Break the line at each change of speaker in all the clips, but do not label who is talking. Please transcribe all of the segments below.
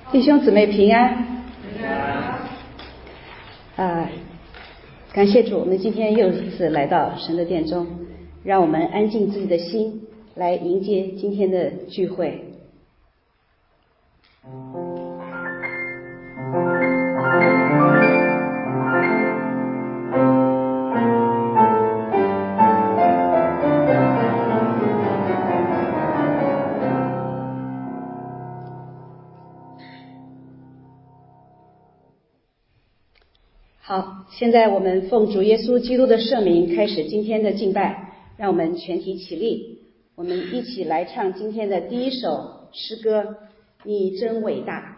弟兄姊妹平安。感谢主，我们今天又一次来到神的殿中，让我们安静自己的心，来迎接今天的聚会。好，现在我们奉主耶稣基督的圣名开始今天的敬拜，让我们全体起立，我们一起来唱今天的第一首诗歌，你真伟大。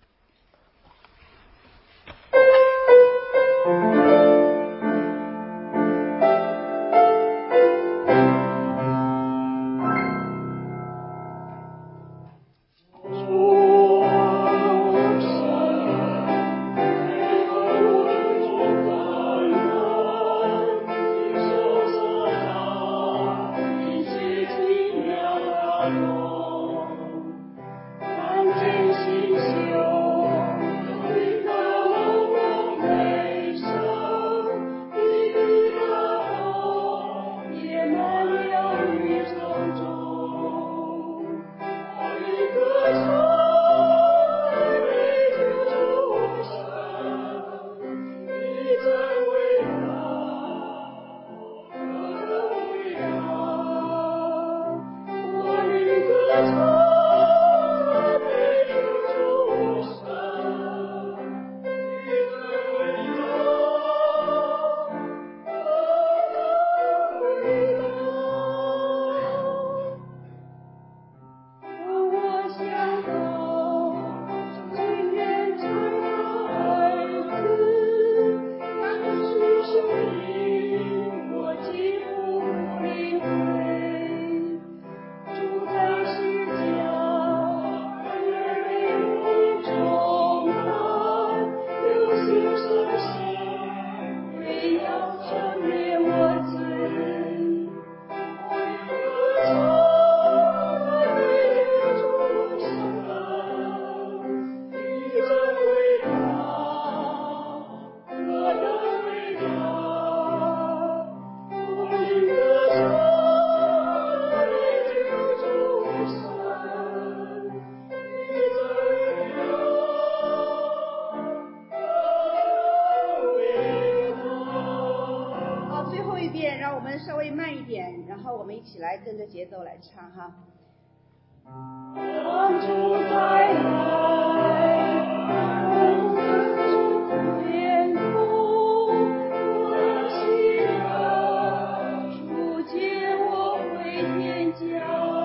一起来跟着节奏来唱哈。主再来，天空我祈祷，主接我回天家，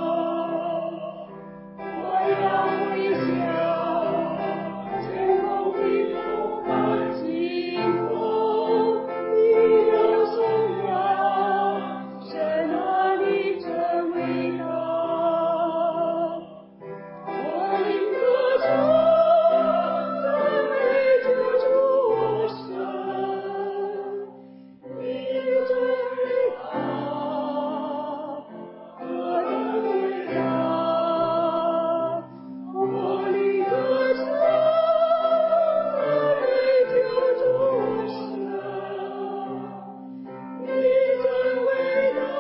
我要回家，天空的风把尽头，你要颂扬神啊。真伟大，我灵歌唱，赞美救主我神，你真伟大，何等伟大，我灵歌唱，赞美救主我神，你真伟大。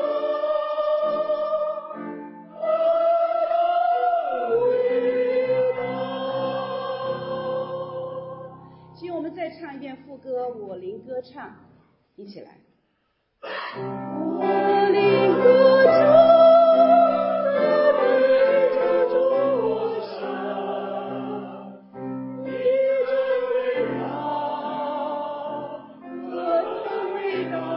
再唱一遍副歌，我灵歌唱，一起来。我灵歌唱，赞美救主我神，你真伟大，何等伟大！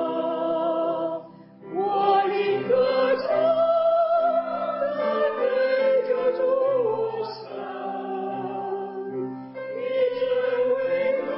我灵歌唱，赞美救主我神，你真伟大。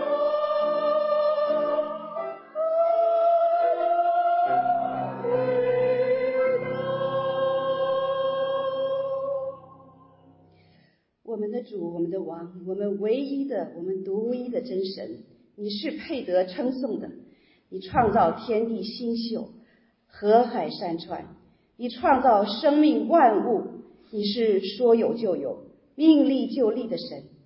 我们的主，我们的王，我们唯一的，我们独一的真神，你是配得称颂的。你创造天地星宿，河海山川，你创造生命万物，你是说有就有，命立就立的神。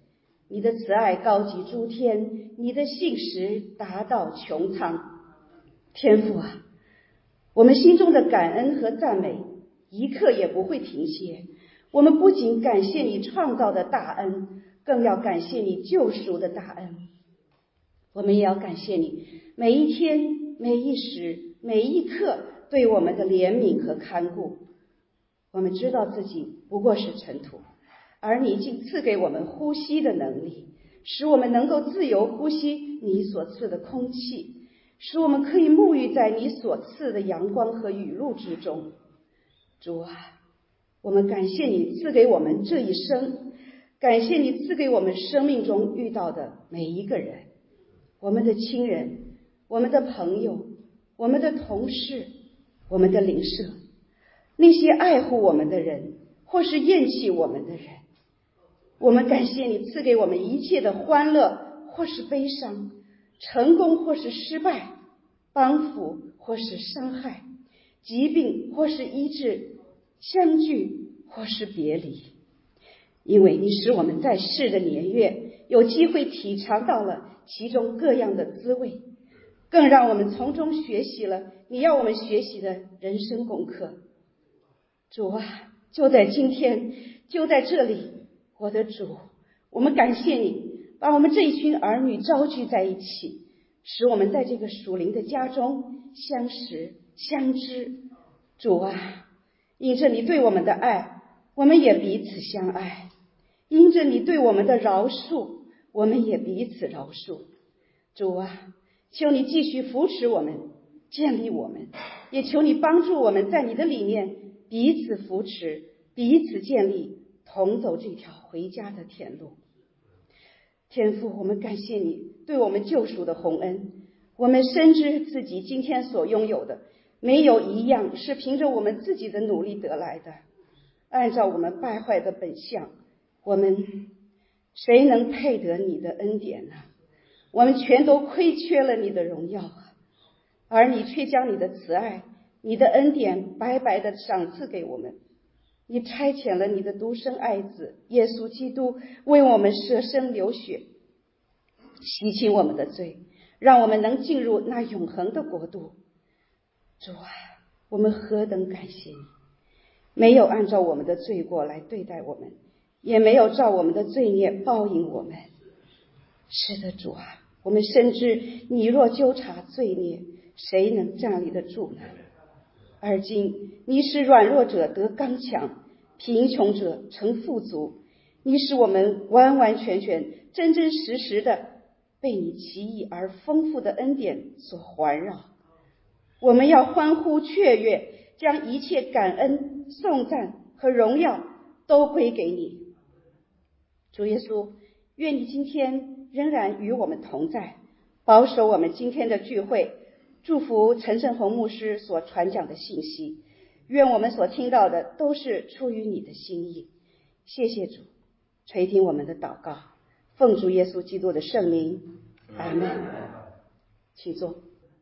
你的慈爱高及诸天，你的信实达到穹苍。天父啊，我们心中的感恩和赞美一刻也不会停歇。我们不仅感谢你创造的大恩，更要感谢你救赎的大恩。我们也要感谢你每一天、每一时、每一刻对我们的怜悯和看顾。我们知道自己不过是尘土，而你竟赐给我们呼吸的能力，使我们能够自由呼吸你所赐的空气，使我们可以沐浴在你所赐的阳光和雨露之中。主啊，我们感谢你赐给我们这一生，感谢你赐给我们生命中遇到的每一个人，我们的亲人，我们的朋友，我们的同事，我们的邻舍，那些爱护我们的人，或是厌弃我们的人。我们感谢你赐给我们一切的欢乐或是悲伤，成功或是失败，帮扶或是伤害，疾病或是医治，相聚或是别离。因为你使我们在世的年月有机会体尝到了其中各样的滋味，更让我们从中学习了你要我们学习的人生功课。主啊，就在今天，就在这里，我的主，我们感谢你把我们这一群儿女招聚在一起，使我们在这个属灵的家中相识相知。主啊，因着你对我们的爱，我们也彼此相爱；因着你对我们的饶恕，我们也彼此饶恕。主啊，求你继续扶持我们，建立我们，也求你帮助我们在你的里面彼此扶持，彼此建立，同走这条回家的天路。天父，我们感谢你对我们救赎的宏恩，我们深知自己今天所拥有的没有一样是凭着我们自己的努力得来的。按照我们败坏的本相，我们谁能配得你的恩典呢？我们全都亏缺了你的荣耀啊！而你却将你的慈爱、你的恩典白白的赏赐给我们。你差遣了你的独生爱子耶稣基督为我们舍身流血，洗清我们的罪，让我们能进入那永恒的国度。主啊，我们何等感谢你，没有按照我们的罪过来对待我们，也没有照我们的罪孽报应我们。是的，主啊，我们深知你若纠察罪孽，谁能站立得住呢？而今你使软弱者得刚强，贫穷者成富足，你使我们完完全全真真实实的被你奇异而丰富的恩典所环绕。我们要欢呼雀跃，将一切感恩、颂赞和荣耀都归给你。主耶稣，愿你今天仍然与我们同在，保守我们今天的聚会，祝福陈胜宏牧师所传讲的信息，愿我们所听到的都是出于你的心意。谢谢主，垂听我们的祷告，奉主耶稣基督的圣名，阿们。请坐。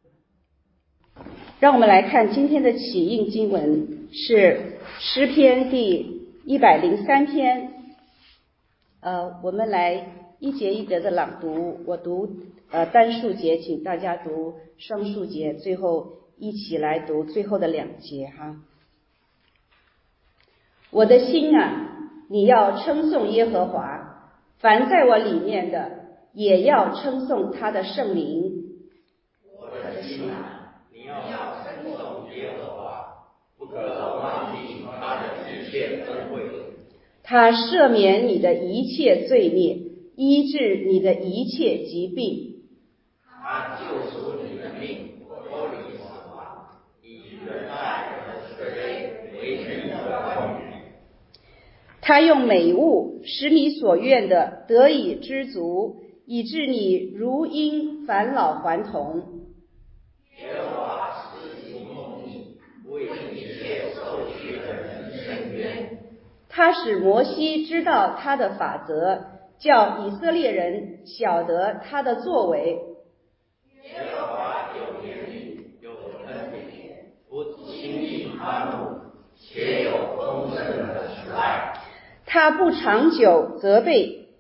让我们来看今天的起应经文，是诗篇第103篇。我们来一节一节的朗读，我读单数节，请大家读双数节，最后一起来读最后的2节哈。我的心啊，你要称颂耶和华，凡在我里面的也要称颂他的圣名。
我的心啊，你要称颂耶和华，不可忘记他的一切恩惠。
他赦免你的一切罪孽，医治你的一切疾病。
他救赎你的命，脱离死亡，以仁爱和慈悲为你的冠冕。
他用美物使你所愿的得以知足，以致你如婴返老还童。
耶和华使你蒙蔽，为一切受屈的人伸冤。
他使摩西知道他的法则，叫以色列人晓得他的作为。
耶和华有怜悯，有恩典，不轻易发怒，且有丰盛的慈爱。
他不长久责备，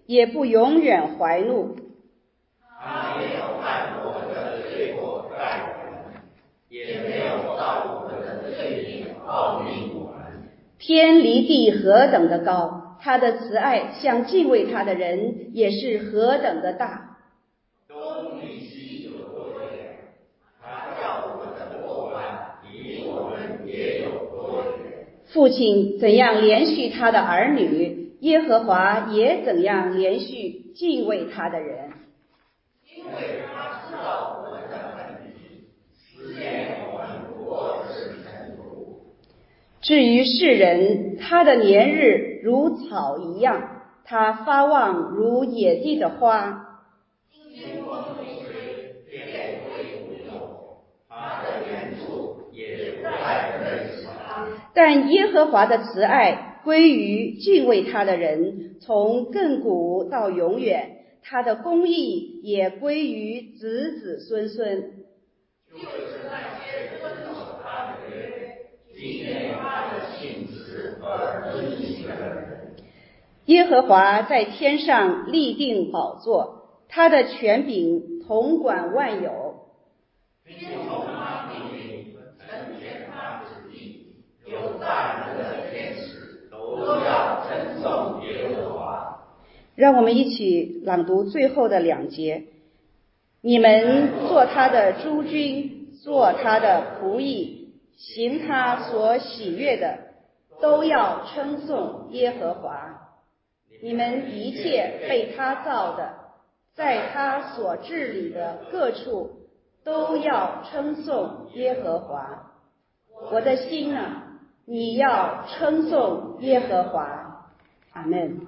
也不永远怀怒。
他没有按我们的罪过待我们，也没有照我们的罪孽报应我们。
天离地何等的高，他的慈爱向敬畏他的人也是何等的大。
东离西有多远，他叫我们的过犯离我们也有多远。
父亲怎样连续他的儿女，耶和华也怎样连续敬畏他的人。
因为他知道我们的本体，实验我们不过是尘土。
至于世人，他的年日如草一样，他发旺如野地的花。
经风吹，便归无用，他的原处也不再认识他。
但耶和华的慈爱归于敬畏他的人，从亘古到永远，他的公义也归于子子孙孙。
就是那些遵守他的约，纪念他的信实而遵行的人。
耶和华在天上立定宝座，他的权柄统管万有。
听从他命令，成全他旨意，有大能的天使都要称颂耶和华。
让我们一起朗读最后的2节。你们做他的诸军，做他的仆役，行他所喜悦的，都要称颂耶和华。你们一切被他造的，在他所治理的各处，都要称颂耶和华。我的心啊，你要称颂耶和华。阿们。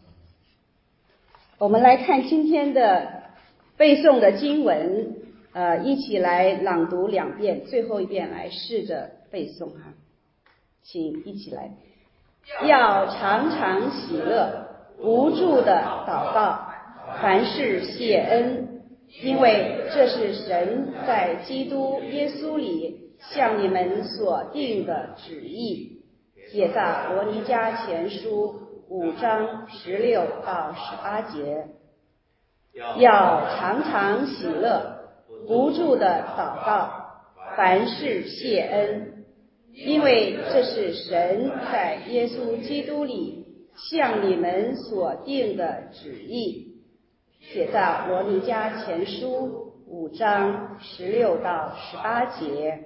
我们来看今天的背诵的经文，一起来朗读2遍，最后一遍来试着背诵哈。请一起来。要常常喜乐，无住的祷告，凡事谢恩，因为这是神在基督耶稣里向你们所定的旨意。帖撒罗尼迦前书5章16到18节。要常常喜乐，不住的祷告，凡事谢恩，因为这是神在耶稣基督里向你们所定的旨意。帖撒罗尼迦前书5章16到18节。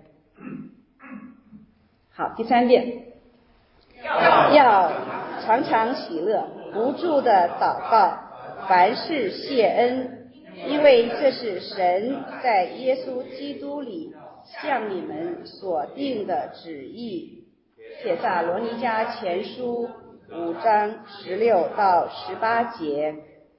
好，第3遍。要常常喜乐，不住的祷告，凡事谢恩，因为这是神在耶稣基督里向你们所定的旨意。帖撒罗尼迦前书5章16到18节。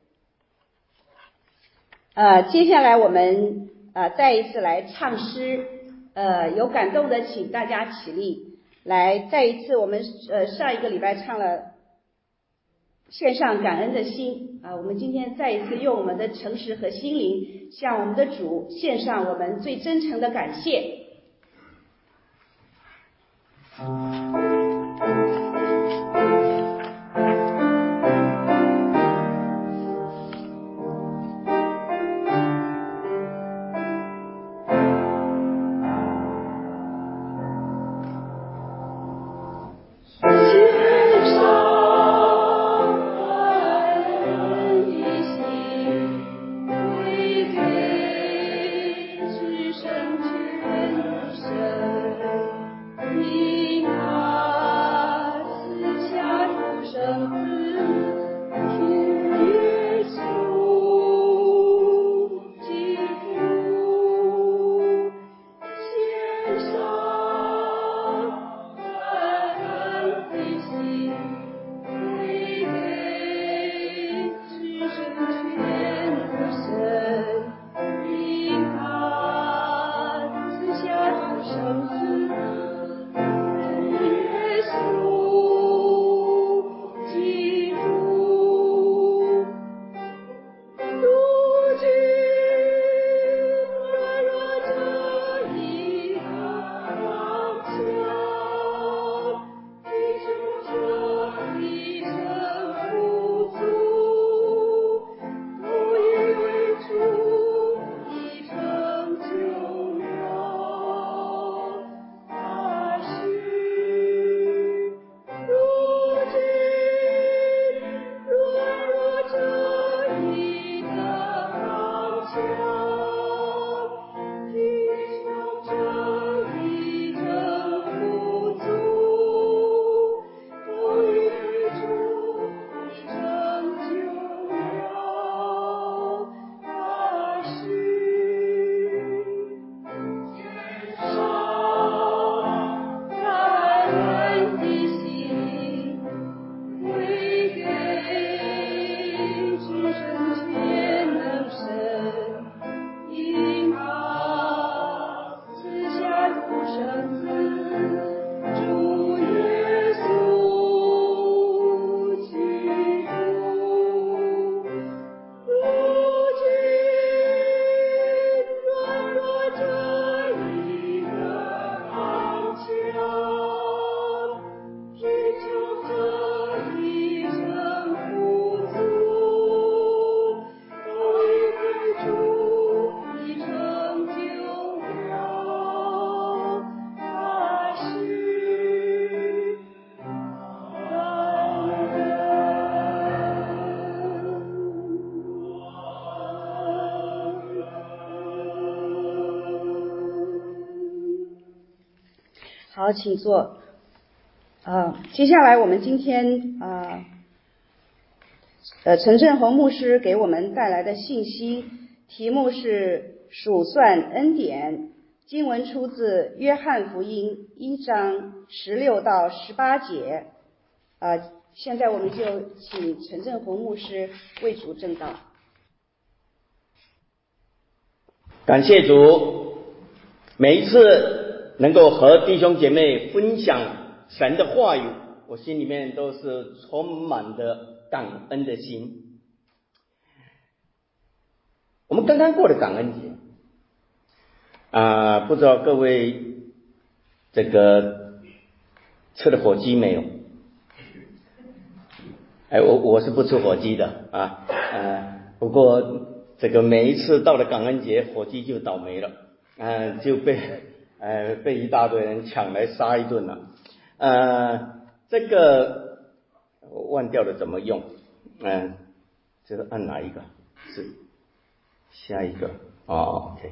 接下来我们再一次来唱诗，有感动的请大家起立，来再一次我们上一个礼拜唱了献上感恩的心我们今天再一次用我们的诚实和心灵向我们的主献上我们最真诚的感谢。
你
好，请坐。接下来我们今天陈振宏牧师给我们带来的信息，题目是数算恩典，经文出自约翰福音1章16到18节。现在我们就请陈振宏牧师为主证道。
感谢主，每一次能够和弟兄姐妹分享神的话语，我心里面都是充满着感恩的心。我们刚刚过的感恩节不知道各位这个吃了火鸡没有？我是不吃火鸡的不过这个每一次到了感恩节，火鸡就倒霉了就被一大堆人抢来杀一顿了。这个我忘掉了怎么用，这个按哪一个？是下一个OK。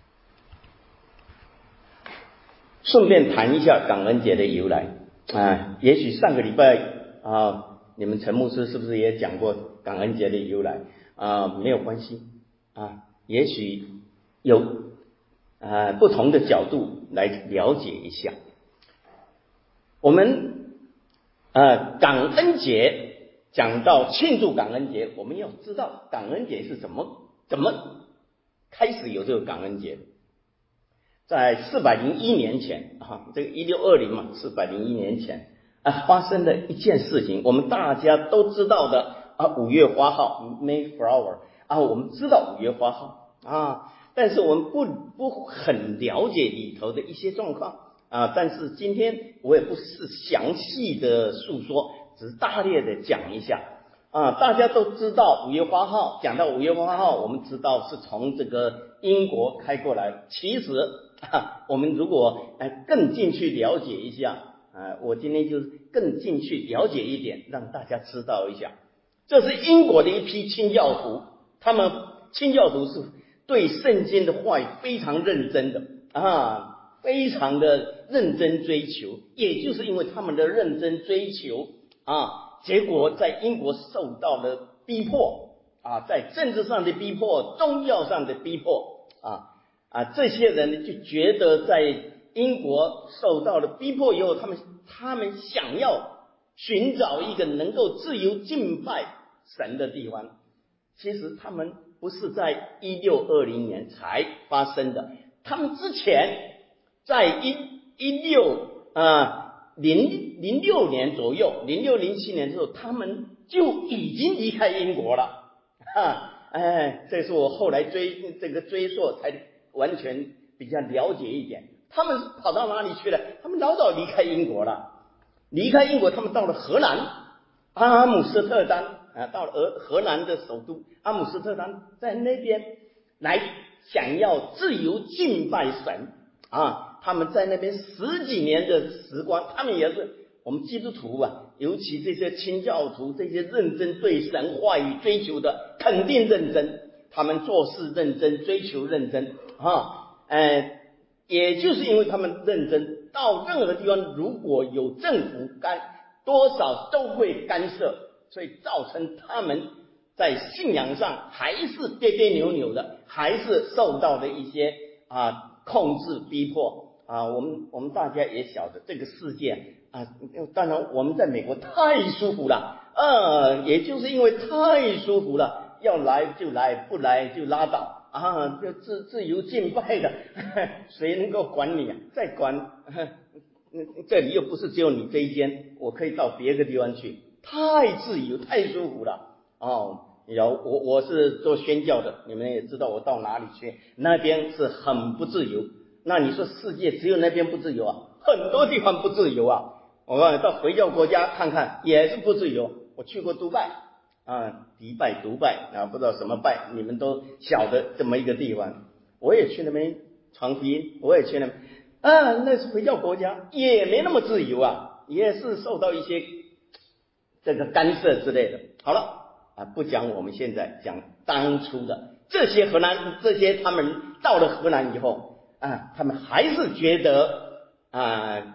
顺便谈一下感恩节的由来也许上个礼拜你们陈牧师是不是也讲过感恩节的由来没有关系也许有不同的角度来了解一下。我们感恩节讲到庆祝感恩节，我们要知道感恩节是怎么开始有这个感恩节。在401年前这个1620嘛，401年前发生了一件事情，我们大家都知道的5月花号 Mayflower 我们知道5月花号但是我们不很了解里头的一些状况但是今天我也不是详细的述说，只是大略的讲一下大家都知道5月花号，讲到5月花号，我们知道是从这个英国开过来。其实我们如果更进去了解一下我今天就是更进去了解一点，让大家知道一下，这是英国的一批清教徒，他们清教徒是对圣经的话语非常认真的非常的认真追求，也就是因为他们的认真追求结果在英国受到了逼迫在政治上的逼迫，宗教上的逼迫这些人就觉得在英国受到了逼迫以后，他们想要寻找一个能够自由敬拜神的地方。其实他们不是在1620年才发生的，他们之前在1606年左右，0607年之后，他们就已经离开英国了这是我后来追溯才完全比较了解一点。他们跑到哪里去了？他们老早离开英国了。离开英国，他们到了荷兰阿姆斯特丹到了荷兰的首都阿姆斯特丹，在那边来想要自由敬拜神他们在那边10几年的时光，他们也是我们基督徒尤其这些清教徒，这些认真对神话语追求的，肯定认真，他们做事认真，追求认真也就是因为他们认真，到任何地方如果有政府多少都会干涉，所以造成他们在信仰上还是别别扭扭的，还是受到了一些控制逼迫我们大家也晓得这个世界当然我们在美国太舒服了也就是因为太舒服了，要来就来，不来就拉倒就自由敬拜的谁能够管你再管这里又不是只有你这一间，我可以到别的地方去，太自由太舒服了我是做宣教的，你们也知道我到哪里去，那边是很不自由。那你说世界只有那边不自由很多地方不自由我告诉你，到回教国家看看也是不自由。我去过迪拜不知道什么拜，你们都晓得这么一个地方，我也去那边传福音，我也去那边那是回教国家，也没那么自由也是受到一些这个干涉之类的。好了不讲我们现在，讲当初的这些他们到了荷兰以后他们还是觉得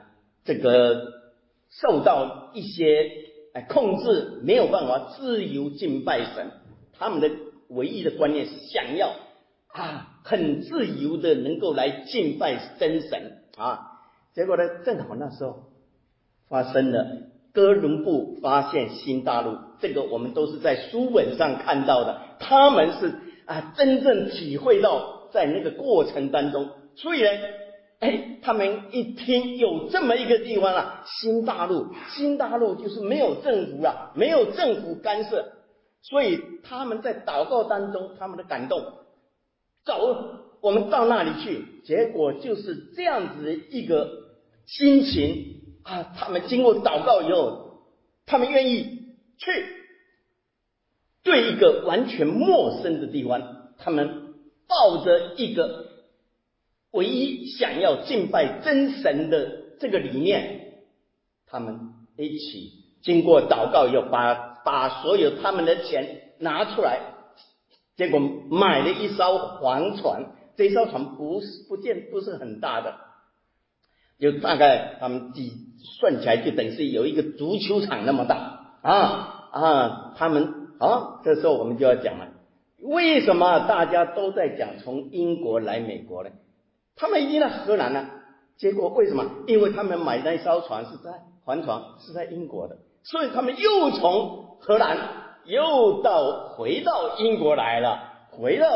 这个受到一些控制，没有办法自由敬拜神。他们的唯一的观念是想要很自由的能够来敬拜真神结果呢，正好那时候发生了哥伦布发现新大陆，这个我们都是在书本上看到的，他们是真正体会到在那个过程当中，所以呢他们一听有这么一个地方新大陆就是没有政府没有政府干涉，所以他们在祷告当中，他们的感动，走，我们到那里去。结果就是这样子一个心情他们经过祷告以后，他们愿意去对一个完全陌生的地方，他们抱着一个唯一想要敬拜真神的这个理念，他们一起经过祷告以后，把所有他们的钱拿出来，结果买了一艘黄船。这艘船不是很大的，就大概他们算起来就等于是有一个足球场那么大他们这时候我们就要讲了，为什么大家都在讲从英国来美国呢？他们已经在荷兰了，结果为什么？因为他们买那艘船帆船是在英国的，所以他们又从荷兰又回到英国来了，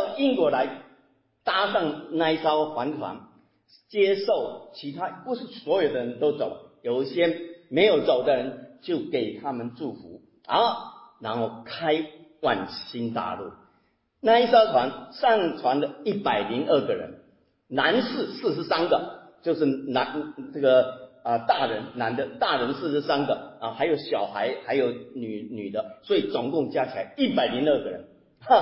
搭上那一艘帆船，接受其他不是所有的人都走，有一些没有走的人就给他们祝福然后开往新大陆。那一艘船上船的102个人，男士43个，就是大人，男的大人43个还有小孩，还有女的，所以总共加起来102个人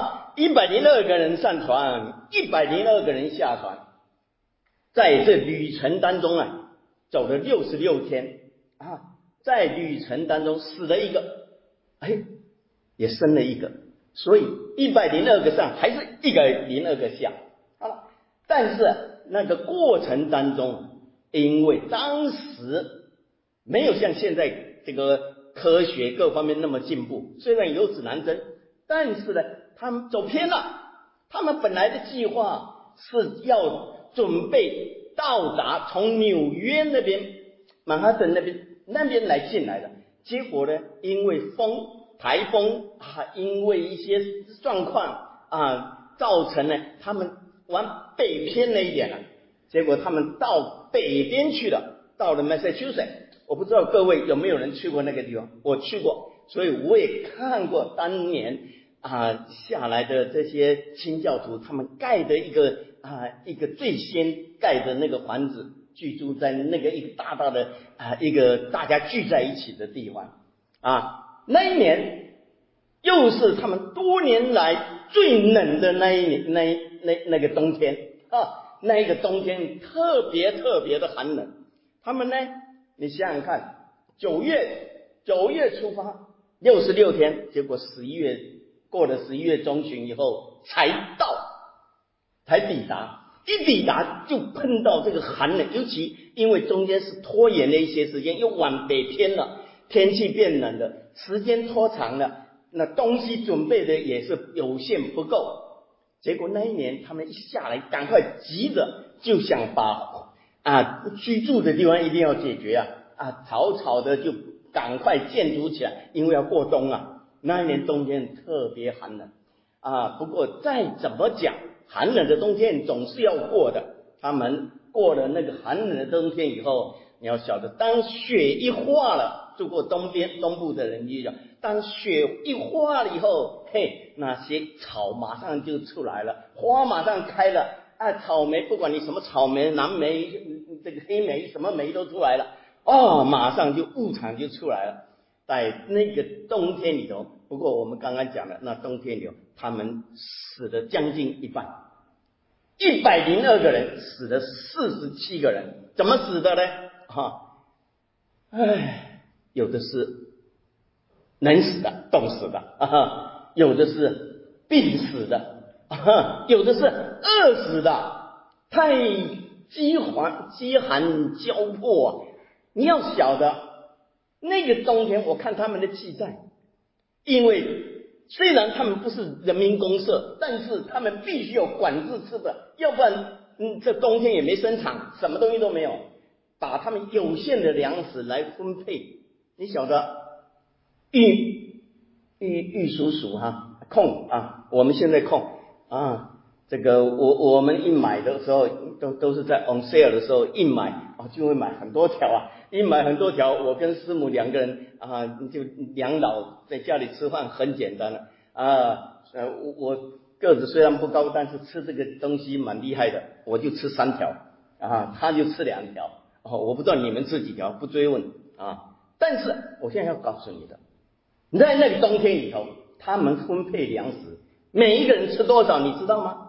102个人上船，102个人下船，在这旅程当中走了66天在旅程当中死了一个，也生了一个，所以102个上还是102个下。好了，但是那个过程当中，因为当时没有像现在这个科学各方面那么进步，虽然有指南针，但是呢他们走偏了，他们本来的计划是要准备到达从纽约那边曼哈顿那边来进来的，结果呢因为台风因为一些状况造成呢他们往北偏了一点了，结果他们到北边去了，到了 Massachusetts。 我不知道各位有没有人去过那个地方，我去过，所以我也看过当年下来的这些清教徒他们盖的一个最先盖的那个房子，居住在那个一个大大的一个大家聚在一起的地方那一年又是他们多年来最冷的那个冬天那个冬天特别的寒冷。他们呢，你想想看，9月出发66天，结果过了11月中旬以后才抵达，一抵达就碰到这个寒冷，尤其因为中间是拖延了一些时间，又往北偏了，天气变冷了，时间拖长了，那东西准备的也是有限不够。结果那一年他们一下来，赶快急着就想把居住的地方一定要解决草的就赶快建筑起来，因为要过冬那一年冬天特别寒冷不过再怎么讲，寒冷的冬天总是要过的。他们过了那个寒冷的冬天以后，你要晓得，当雪一化了，住过东部的人就讲，当雪一化了以后，那些草马上就出来了，花马上开了草莓，不管你什么草莓、蓝莓、这个黑莓，什么莓都出来了马上就物产就出来了。在那个冬天里头，不过我们刚刚讲的那冬天里头，他们死了将近一半，102个人死了47个人，怎么死的呢？有的是冷死的、冻死的有的是病死的有的是饿死的，太饥寒交迫你要晓得，那个冬天我看他们的记载，因为虽然他们不是人民公社，但是他们必须有管制吃的，要不然这冬天也没生产，什么东西都没有，把他们有限的粮食来分配。你晓得玉叔叔控我们现在控这个我们一买的时候都是在 on sale 的时候一买就会买很多条一买很多条，我跟师母两个人就两老在家里吃饭很简单了我个子虽然不高，但是吃这个东西蛮厉害的，我就吃3条他就吃2条我不知道你们吃几条，不追问但是我现在要告诉你的，在那个冬天里头，他们分配粮食，每一个人吃多少你知道吗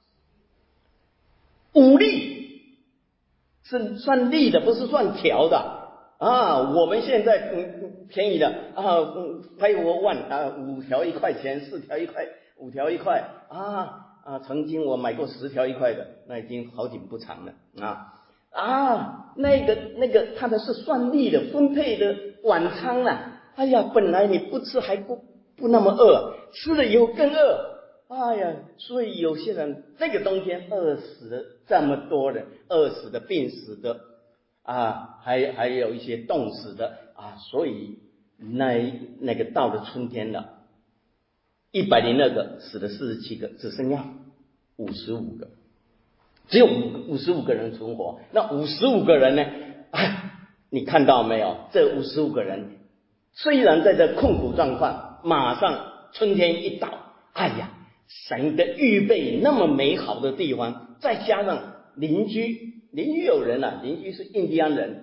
？5粒，是算粒的，不是算条的我们现在便宜的5 条1块钱，4条1块，5条1块曾经我买过10条1块的，那已经好景不长了那个他的是算粒的，分配的晚餐哎呀，本来你不吃还不那么饿，吃了以后更饿所以有些人那个冬天饿死了这么多人，饿死的、病死的还有一些冻死的所以那个到了春天了，102个死了47个，只剩下55个，只有55个人存活。那55个人呢你看到没有？这55个人虽然在这困苦状况，马上春天一到，神的预备那么美好的地方，再加上邻居有人邻居是印第安人，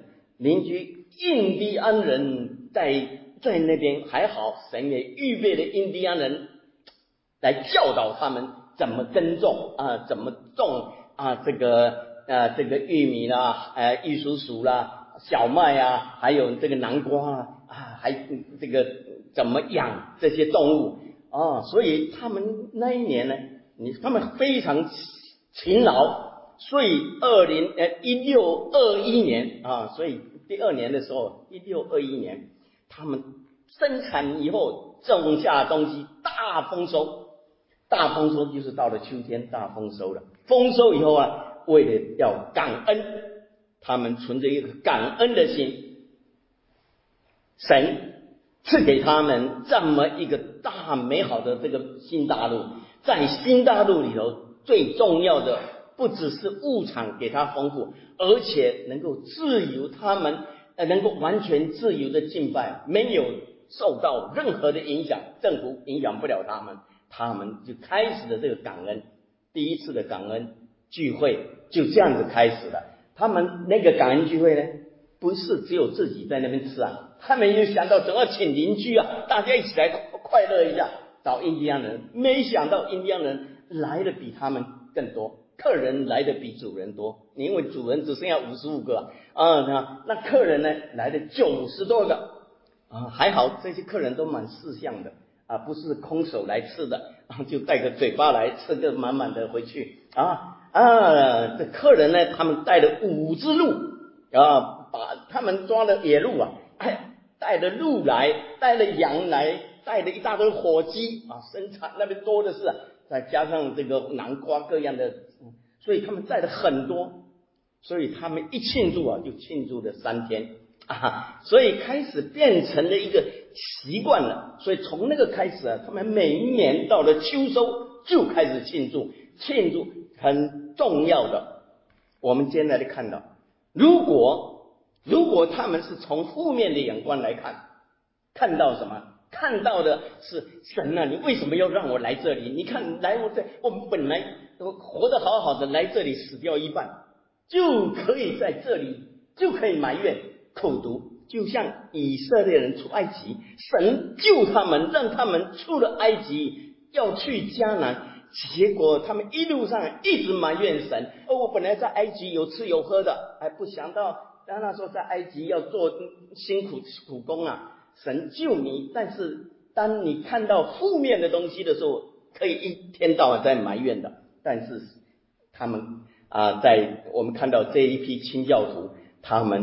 在那边还好，神也预备了印第安人来教导他们怎么耕种怎么种这个玉米啦玉蜀黍啦小麦还有这个南瓜还这个怎么养这些动物所以他们那一年呢他们非常勤劳，所以1621年所以第2年的时候1621年他们生产以后种下东西大丰收就是到了秋天大丰收了。丰收以后为了要感恩，他们存着一个感恩的心，神赐给他们这么一个大美好的这个新大陆。在新大陆里头最重要的不只是物产给他丰富，而且能够自由，他们能够完全自由的敬拜，没有受到任何的影响，政府影响不了他们，他们就开始了这个感恩，第一次的感恩聚会就这样子开始了。他们那个感恩聚会呢，不是只有自己在那边吃他们又想到总要请邻居大家一起来快乐一下，找印第安人，没想到印第安人来的比他们更多，客人来的比主人多，因为主人只剩下55个那客人呢来的90多个还好这些客人都蛮识相的不是空手来吃的就带个嘴巴来，吃个满满的回去这客人呢他们带了5只鹿把他们抓了野鹿带了鹿来，带了羊来，带了一大堆火鸡生产那边多的是再加上这个南瓜各样的所以他们带了很多，所以他们一庆祝就庆祝了3天所以开始变成了一个习惯了。所以从那个开始他们每一年到了秋收就开始庆祝很重要的。我们接下来看到，如果他们是从负面的眼光来看到什么？看到的是神你为什么要让我来这里？你看我们本来都活得好好的，来这里死掉一半，就可以在这里就可以埋怨苦读，就像以色列人出埃及，神救他们，让他们出了埃及要去迦南，结果他们一路上一直埋怨神我本来在埃及有吃有喝的不想到那时候在埃及要做辛苦工神救你，但是当你看到负面的东西的时候，可以一天到晚在埋怨的。但是他们在我们看到这一批清教徒，他们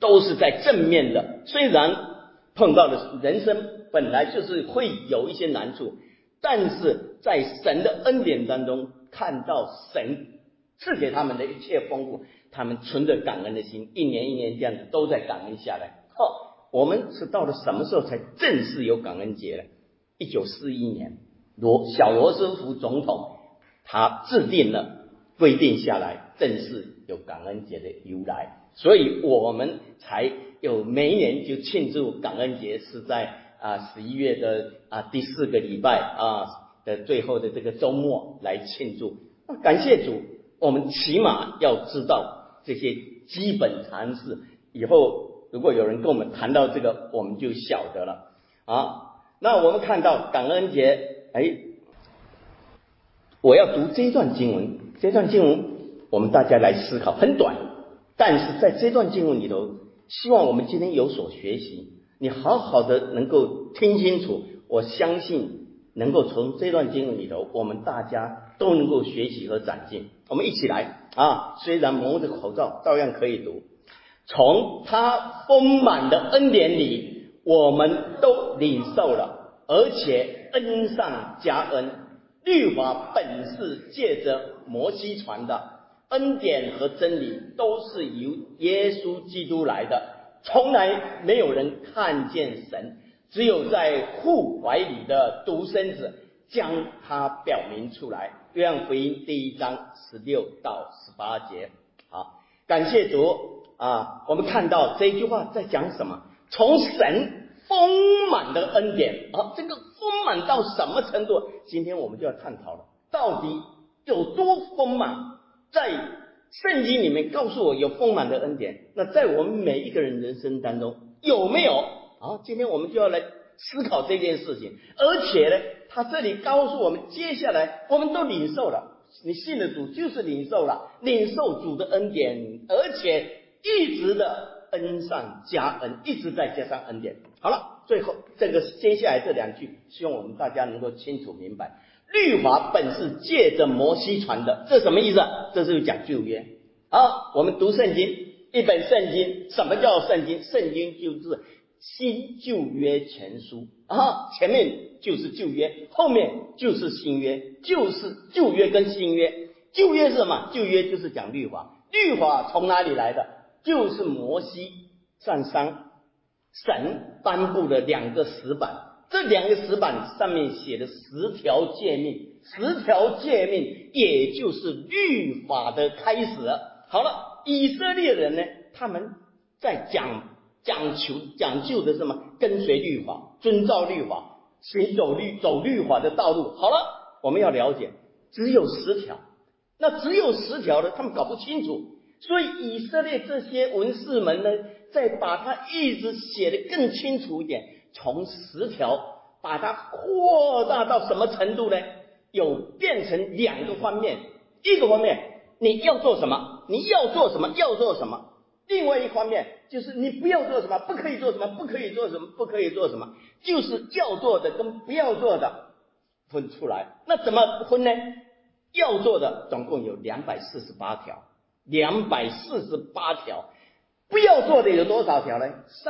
都是在正面的。虽然碰到的人生本来就是会有一些难处，但是在神的恩典当中看到神赐给他们的一切丰富，他们存着感恩的心，一年一年这样子都在感恩下来。我们是到了什么时候才正式有感恩节呢？1941年小罗斯福总统他制定了规定下来，正式有感恩节的由来，所以我们才有每一年就庆祝感恩节，是在11月的第4个礼拜的最后的这个周末来庆祝。感谢主，我们起码要知道这些基本常识，以后如果有人跟我们谈到这个，我们就晓得了那我们看到感恩节，我要读这段经文，我们大家来思考，很短，但是在这段经文里头，希望我们今天有所学习，你好好的能够听清楚，我相信能够从这段经文里头，我们大家都能够学习和长进。我们一起来虽然蒙着口罩，照样可以读。从他丰满的恩典里，我们都领受了，而且恩上加恩。律法本是借着摩西传的，恩典和真理都是由耶稣基督来的，从来没有人看见神，只有在父怀里的独生子将他表明出来。约翰福音1章16到18节。感谢主我们看到这句话在讲什么？从神丰满的恩典这个丰满到什么程度？今天我们就要探讨了，到底有多丰满？在圣经里面告诉我有丰满的恩典，那在我们每一个人人生当中有没有？今天我们就要来思考这件事情。而且呢，他这里告诉我们，接下来我们都领受了，你信了主就是领受了，领受主的恩典，而且一直的恩上加恩，一直在加上恩典。好了，最后接下来这两句，希望我们大家能够清楚明白。律法本是借着摩西传的，这什么意思？这是讲旧约。我们读圣经，一本圣经，什么叫圣经？圣经就是新旧约全书前面就是旧约，后面就是新约，就是旧约跟新约。旧约是什么？旧约就是讲律法。律法从哪里来的？就是摩西上山，神颁布了2个石板，这2个石板上面写的10条诫命，10条诫命也就是律法的开始。好了，以色列人呢，他们在讲究的是什么？跟随律法，遵照律法，走律法的道路。好了，我们要了解，只有10条，那只有10条的，他们搞不清楚，所以以色列这些文士们呢，再把它一直写得更清楚一点，从10条把它扩大到什么程度呢？有变成2个方面，一个方面你要做什么，你要做什么，要做什么；另外一方面就是你不要做什么，不可以做什么，不可以做什么，不可以做什么，就是要做的跟不要做的分出来。那怎么分呢？要做的总共有248条，248条。不要做的有多少条呢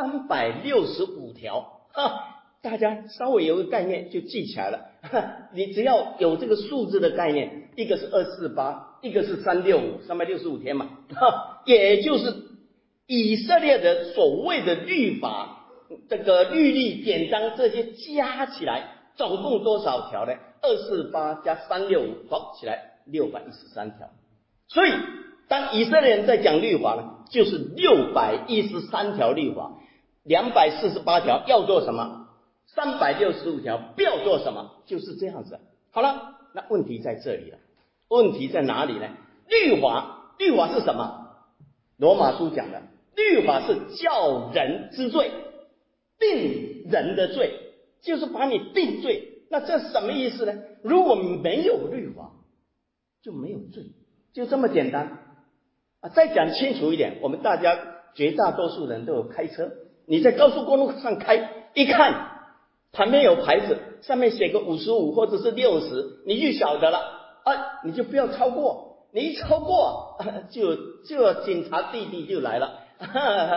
？365条。大家稍微有个概念就记起来了。你只要有这个数字的概念，一个是248，一个是365天嘛。也就是以色列的所谓的律法，这个律例典章这些加起来总共多少条呢？248加365，好起来613条。所以当以色列人在讲律法呢，就是613条律法，248条要做什么，365条不要做什么，就是这样子。好了，那问题在这里了。问题在哪里呢？律法是什么？罗马书讲的，律法是叫人之罪，定人的罪，就是把你定罪。那这什么意思呢？如果没有律法，就没有罪，就这么简单。再讲清楚一点，我们大家绝大多数人都有开车，你在高速公路上开，一看旁边有牌子，上面写个55或者是60，你就晓得了你就不要超过，你一超过就警察弟弟就来了。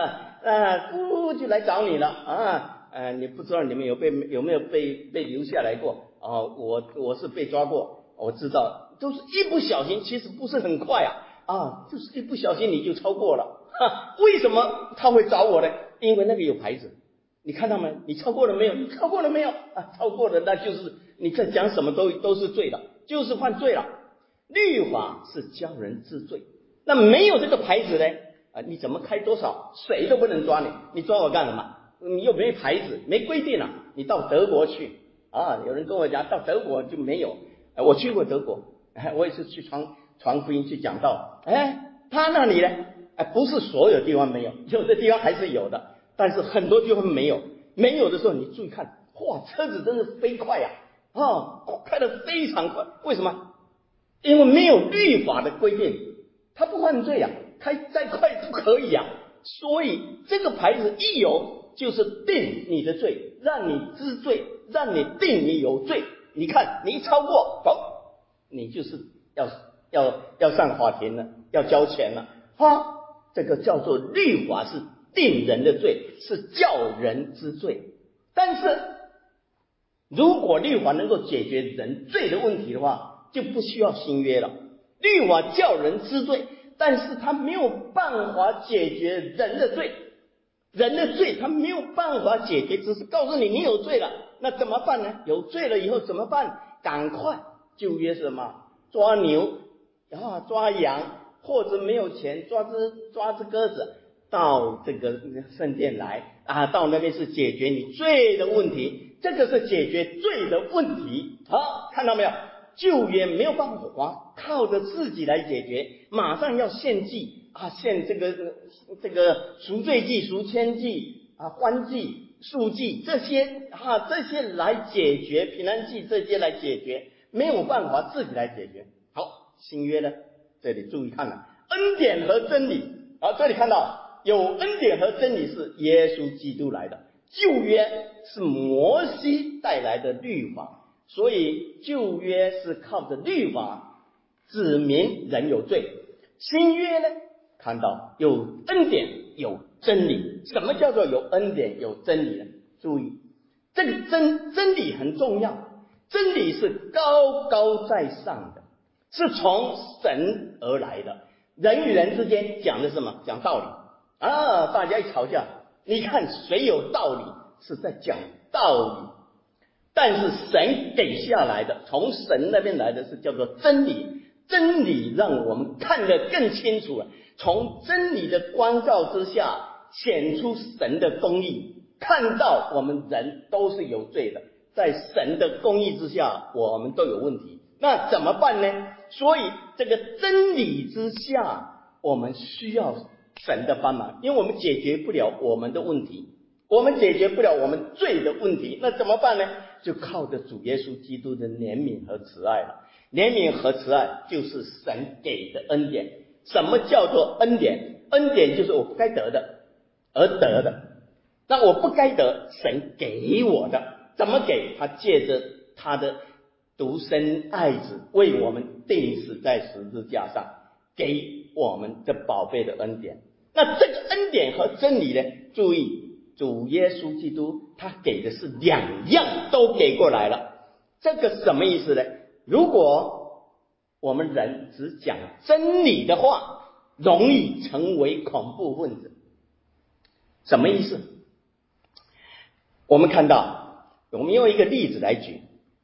就来找你了你不知道你们有没有被留下来过我是被抓过，我知道，就是一不小心，其实不是很快就是一不小心你就超过了为什么他会找我呢？因为那个有牌子，你看到没？你超过了没有？你超过了没有超过了，那就是你在讲什么都是罪的，就是犯罪了。律法是教人治罪，那没有这个牌子呢你怎么开多少谁都不能抓你抓我干什么？你又没牌子，没规定你到德国去有人跟我讲到德国就没有我去过德国我也是去传福音去讲道他那里呢不是所有地方没有，有的地方还是有的，但是很多地方没有的时候你注意看，车子真是飞快开得非常快，为什么？因为没有律法的规定，他不犯罪开再快不可以所以这个牌子一有就是定你的罪，让你知罪，让你定你有罪。你看你一超过你就是要上法庭了，要交钱了这个叫做律法是定人的罪，是叫人知罪。但是如果律法能够解决人罪的问题的话，就不需要新约了。律法叫人知罪，但是他没有办法解决人的罪，他没有办法解决，只是告诉你有罪了，那怎么办呢？有罪了以后怎么办？赶快旧约是什么？抓牛抓羊，或者没有钱抓只鸽子到这个圣殿来到那边是解决你罪的问题，这个是解决罪的问题看到没有？旧约没有办法靠着自己来解决，马上要献祭献这个赎罪祭、赎愆祭欢祭、赎祭这些来解决，平安祭这些来解决，没有办法自己来解决。好，新约呢，这里注意看了恩典和真理这里看到有恩典和真理是耶稣基督来的，旧约是摩西带来的律法，所以旧约是靠着律法指明人有罪，新约呢看到有恩典有真理。什么叫做有恩典有真理呢？注意这个真理很重要，真理是高高在上的，是从神而来的。人与人之间讲的是什么？讲道理大家一吵架，你看谁有道理？是在讲道理。但是神给下来的，从神那边来的是叫做真理，真理让我们看得更清楚了，从真理的光照之下显出神的公义，看到我们人都是有罪的，在神的公义之下我们都有问题，那怎么办呢？所以这个真理之下我们需要神的帮忙，因为我们解决不了我们的问题，我们解决不了我们罪的问题，那怎么办呢？就靠着主耶稣基督的怜悯和慈爱了。怜悯和慈爱就是神给的恩典。什么叫做恩典？恩典就是我不该得的而得的，那我不该得，神给我的。怎么给？他借着他的独生爱子为我们钉死在十字架上，给我们的宝贝的恩典。那这个恩典和真理呢，注意主耶稣基督他给的是两样都给过来了。这个什么意思呢？如果我们人只讲真理的话，容易成为恐怖分子。什么意思？我们看到，我们用一个例子来举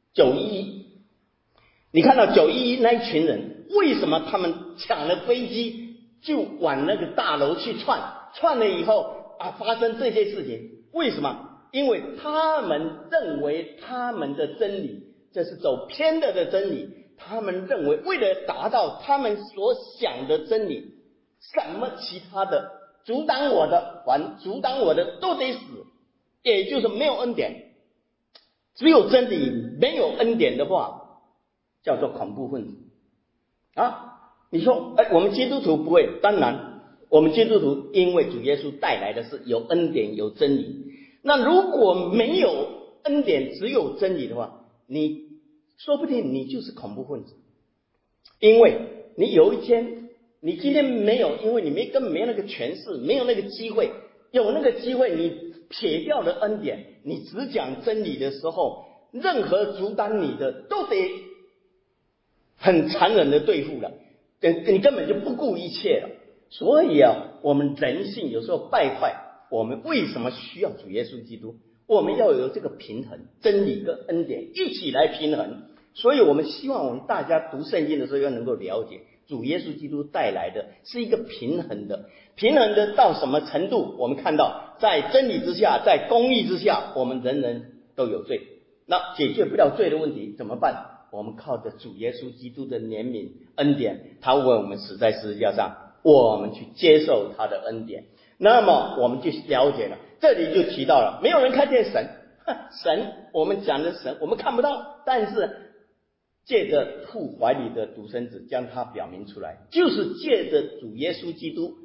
911，你看到911那一群人，为什么他们抢了飞机就往那个大楼去窜了以后发生这些事情？为什么？因为他们认为他们的真理这是走偏了的真理，他们认为为了达到他们所想的真理，什么其他的阻挡我的都得死，也就是没有恩典。只有真理没有恩典的话，叫做恐怖分子你说我们基督徒不会，当然我们基督徒因为主耶稣带来的是有恩典有真理。那如果没有恩典只有真理的话，你说不定你就是恐怖分子。因为你有一天你今天没有，因为你根本没有那个权势，没有那个机会， 有那个机会，你撇掉了恩典，你只讲真理的时候，任何阻挡你的都得很残忍的对付了，你根本就不顾一切了。所以我们人性有时候败坏，我们为什么需要主耶稣基督？我们要有这个平衡，真理跟恩典一起来平衡。所以我们希望我们大家读圣经的时候要能够了解，主耶稣基督带来的是一个平衡的到什么程度？我们看到在真理之下，在公义之下，我们人人都有罪。那解决不了罪的问题怎么办？我们靠着主耶稣基督的怜悯恩典，他为我们死在十字架上，我们去接受他的恩典，那么我们就了解了。这里就提到了，没有人看见神，我们讲的神我们看不到，但是借着父怀里的独生子将他表明出来，就是借着主耶稣基督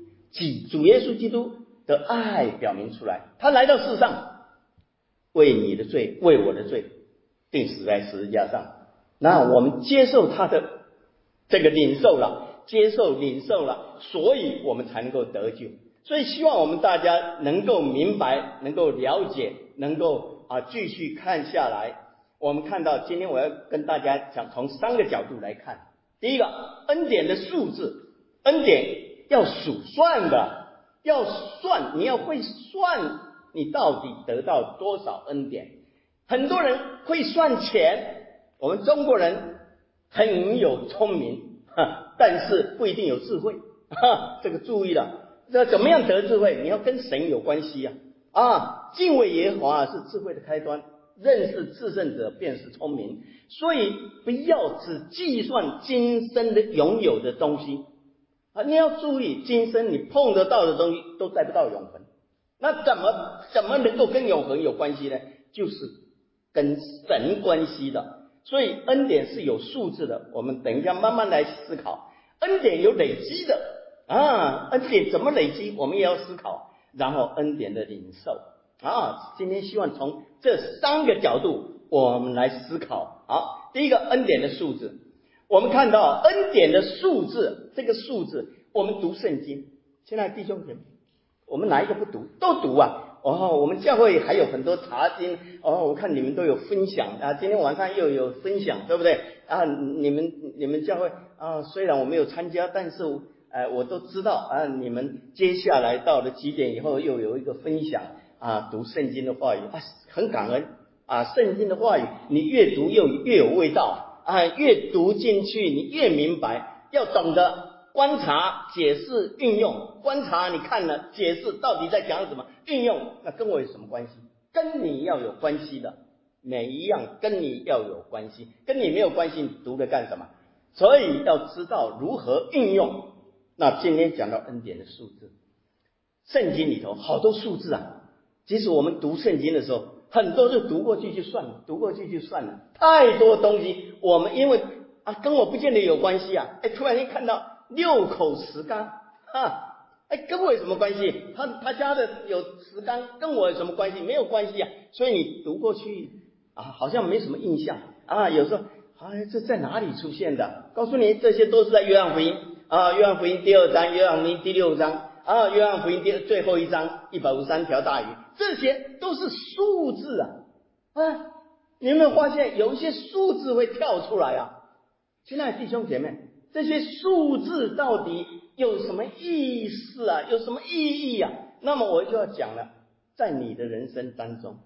的爱表明出来。他来到世上，为你的罪，为我的罪，钉死在十字架上。那我们接受他的这个领受了，所以我们才能够得救。所以希望我们大家能够明白，能够了解，能够继续看下来。我们看到今天我要跟大家讲从3个角度来看。第一个，恩典的数字，恩典要数算的，要算，你要会算你到底得到多少恩典。很多人会算钱，我们中国人很有聪明，但是不一定有智慧，这个注意了。这怎么样得智慧？你要跟神有关系敬畏耶和华是智慧的开端，认识至圣者便是聪明。所以不要只计算今生的拥有的东西你要注意，今生你碰得到的东西都带不到永恒。那怎么能够跟永恒有关系呢？就是跟神关系的。所以恩典是有数字的，我们等一下慢慢来思考。恩典有累积的恩典怎么累积，我们也要思考。然后恩典的领受今天希望从这3个角度我们来思考。好，第一个，恩典的数字。我们看到恩典的数字，这个数字我们读圣经，亲爱的弟兄姐妹，我们哪一个不读？都读我们教会还有很多查经我看你们都有分享今天晚上又有分享，对不对你们教会虽然我没有参加，但是我都知道你们接下来到了几点以后又有一个分享读圣经的话语很感恩圣经的话语你越读越有味道越读进去你越明白，要懂得观察、解释、运用。观察你看了，解释到底在讲什么，运用那跟我有什么关系？跟你要有关系的，每一样跟你要有关系，跟你没有关系你读了干什么？所以要知道如何运用。那今天讲到恩典的数字，圣经里头好多数字即使我们读圣经的时候，很多就读过去就算了，太多东西我们因为跟我不见得有关系突然间看到6口石缸跟我有什么关系？他家的有石缸，跟我有什么关系？没有关系所以你读过去好像没什么印象有时候这在哪里出现的？告诉你，这些都是在约翰福音约翰福音第2章，约翰福音第6章约翰福音最后一章153条大鱼，这些都是数字你有没有发现有一些数字会跳出来亲爱的弟兄姐妹，这些数字到底有什么意思有什么意义那么我就要讲了，在你的人生当中，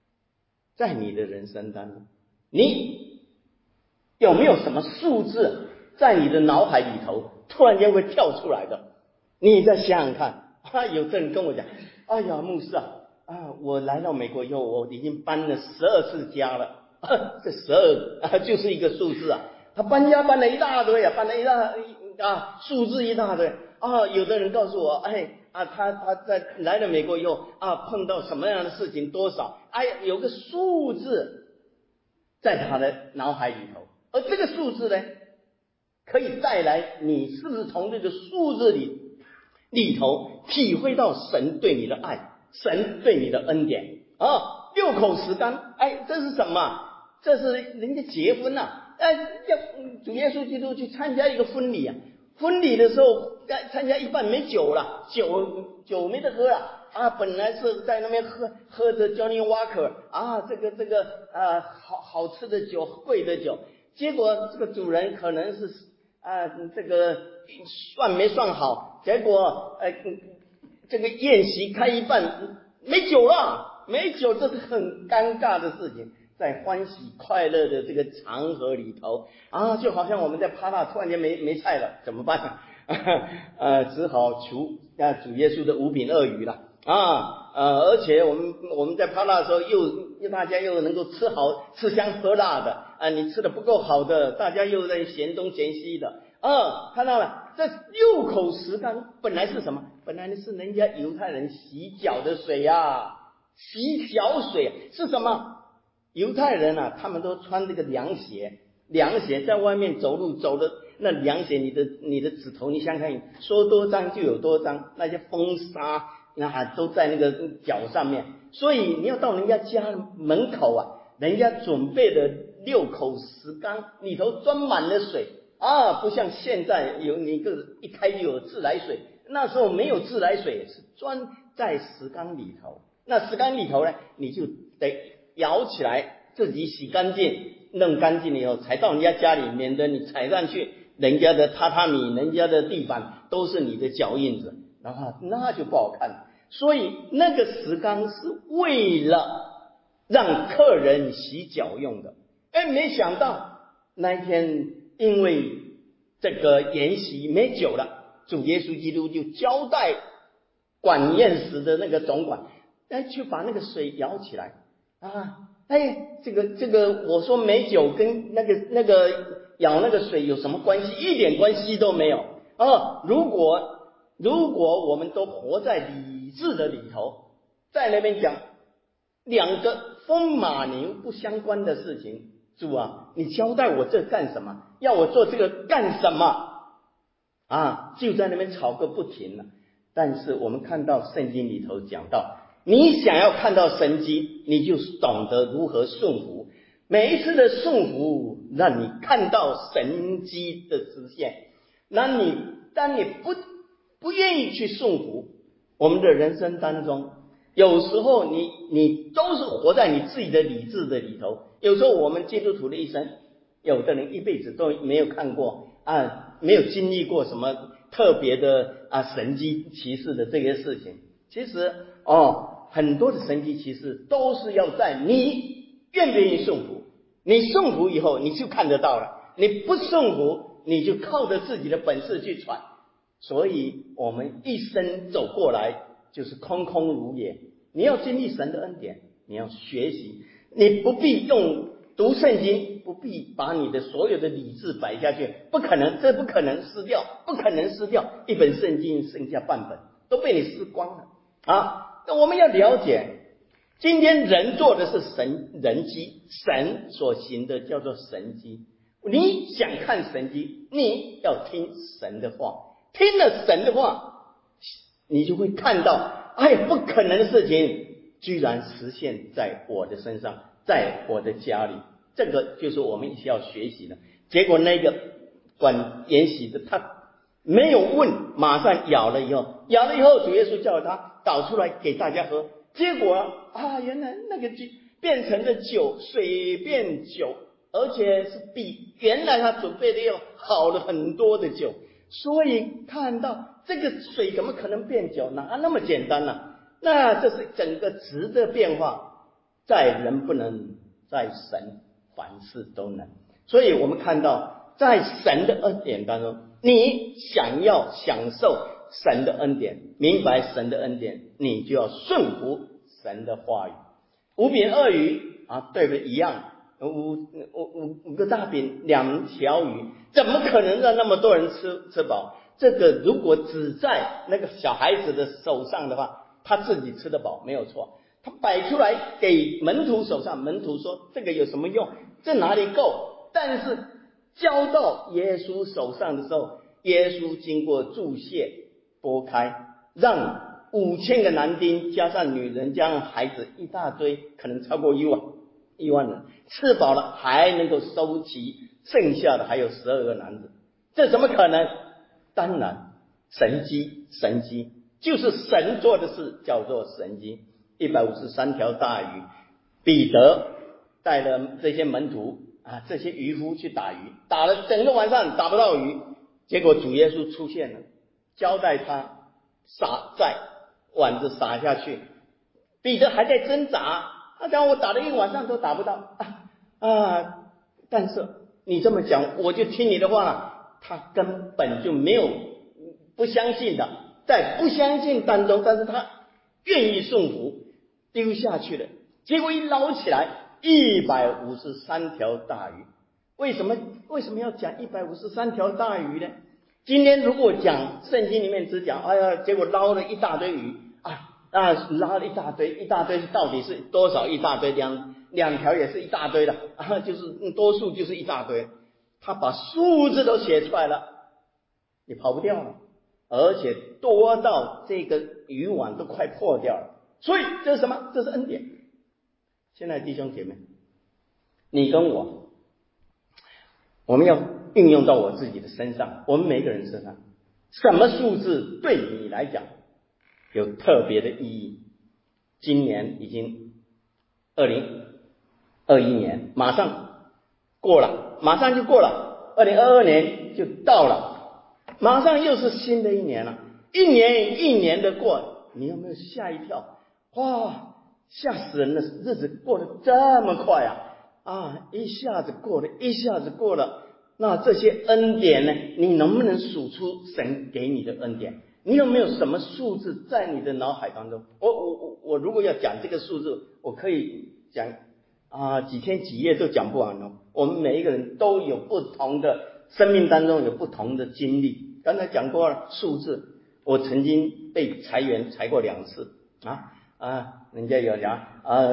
你有没有什么数字在你的脑海里头突然间会跳出来的？你再想想看有的人跟我讲，哎呀牧师我来到美国以后，我已经搬了12次家了这12就是一个数字他搬家搬了一大堆搬了一大数字一大堆有的人告诉我他在来了美国以后碰到什么样的事情多少有个数字在他的脑海里头，而这个数字呢可以带来你是不是从这个数字里头体会到神对你的爱，神对你的恩典6口石缸这是什么？这是人家结婚要主耶稣基督去参加一个婚礼婚礼的时候参加一半没酒了，酒没得喝了本来是在那边喝着 Johnny Walker 好吃的酒，贵的酒，结果这个主人可能是这个算没算好，结果这个宴席开一半没酒了，没酒，这是很尴尬的事情。在欢喜快乐的这个场合里头就好像我们在趴那突然间没菜了，怎么办只好求主耶稣的五饼二鱼了而且我们在趴那的时候又大家又能够吃香喝辣的你吃的不够好的，大家又在嫌东嫌西的看到了，这6口石缸本来是什么？本来是人家犹太人洗脚的水洗脚水是什么？犹太人他们都穿这个凉鞋在外面走路走的那凉鞋，你的指头你想想说多脏就有多脏，那些风沙都在那个脚上面，所以你要到人家家门口人家准备的6口石缸里头装满了水不像现在你一开就有自来水，那时候没有自来水，是装在石缸里头。那石缸里头呢，你就得舀起来自己洗干净弄干净了以后才到人家家里，免得你踩上去人家的榻榻米人家的地板都是你的脚印子那就不好看。所以那个石缸是为了让客人洗脚用的没想到那一天因为这个筵席没酒了，主耶稣基督就交代管宴食的那个总管去把那个水舀起来这个我说没酒跟那个舀那个水有什么关系？一点关系都没有如果我们都活在理智的里头，在那边讲2个风马牛不相关的事情，主你交代我这干什么？要我做这个干什么就在那边吵个不停了。但是我们看到圣经里头讲到，你想要看到神迹，你就懂得如何顺服。每一次的顺服让你看到神迹的实现。当你不愿意去顺服，我们的人生当中有时候你都是活在你自己的理智的里头。有时候我们基督徒的一生，有的人一辈子都没有看过没有经历过什么特别的神迹奇事的这些事情。其实很多的神迹奇事都是要在你愿不愿意顺服。你顺服以后你就看得到了，你不顺服你就靠着自己的本事去闯。所以我们一生走过来就是空空如也。你要经历神的恩典，你要学习，你不必读圣经，不必把你的所有的理智摆下去，不可能，这不可能撕掉，不可能撕掉一本圣经剩下半本都被你撕光了那我们要了解，今天人做的是人机，神所行的叫做神机。你想看神机，你要听神的话，听了神的话，你就会看到不可能的事情居然实现在我的身上，在我的家里。这个就是我们需要学习的。结果那个管筵席的他没有问，马上舀了以后主耶稣叫他倒出来给大家喝。结果原来那个变成了酒，水变酒，而且是比原来他准备的要好了很多的酒。所以看到这个水怎么可能变酒，哪那么简单呢？那这是整个质的变化，在人不能，在神凡事都能。所以我们看到在神的恩典当中，你想要享受神的恩典，明白神的恩典，你就要顺服神的话语。5饼2鱼对不对？一样五个大饼2条鱼，怎么可能让那么多人吃饱？这个如果只在那个小孩子的手上的话，他自己吃得饱没有错，他摆出来给门徒手上，门徒说这个有什么用，这哪里够？但是交到耶稣手上的时候，耶稣经过注谢拨开，让5000个男丁加上女人加上孩子一大堆，可能超过1万人吃饱了，还能够收齐剩下的还有12个男子，这怎么可能？当然神机就是神做的事，叫做神迹。153条大鱼，彼得带了这些门徒这些渔夫去打鱼，打了整个晚上打不到鱼，结果主耶稣出现了，交代他在碗子撒下去。彼得还在挣扎，他讲我打了一晚上都打不到但是你这么讲我就听你的话了。他根本就没有不相信的，在不相信当中，但是他愿意顺服，丢下去了。结果一捞起来153条大鱼。为什么要讲153条大鱼呢？今天如果讲圣经里面只讲结果捞了一大堆鱼捞了一大堆到底是多少一大堆？两条也是一大堆的就是多数就是一大堆。他把数字都写出来了，你跑不掉了，而且多到这个渔网都快破掉了。所以这是什么？这是恩典。现在弟兄姐妹，你跟我们要运用到我自己的身上，我们每个人身上，什么数字对你来讲有特别的意义？今年已经2021年马上就过了，2022年就到了，马上又是新的一年了。一年一年的过，你有没有吓一跳？哇，吓死人了，日子过得这么快一下子过了。那这些恩典呢，你能不能数出神给你的恩典？你有没有什么数字在你的脑海当中？我如果要讲这个数字，我可以讲几天几夜都讲不完哦。我们每一个人都有不同的生命当中有不同的经历。刚才讲过了数字，我曾经被裁员裁过2次人家有讲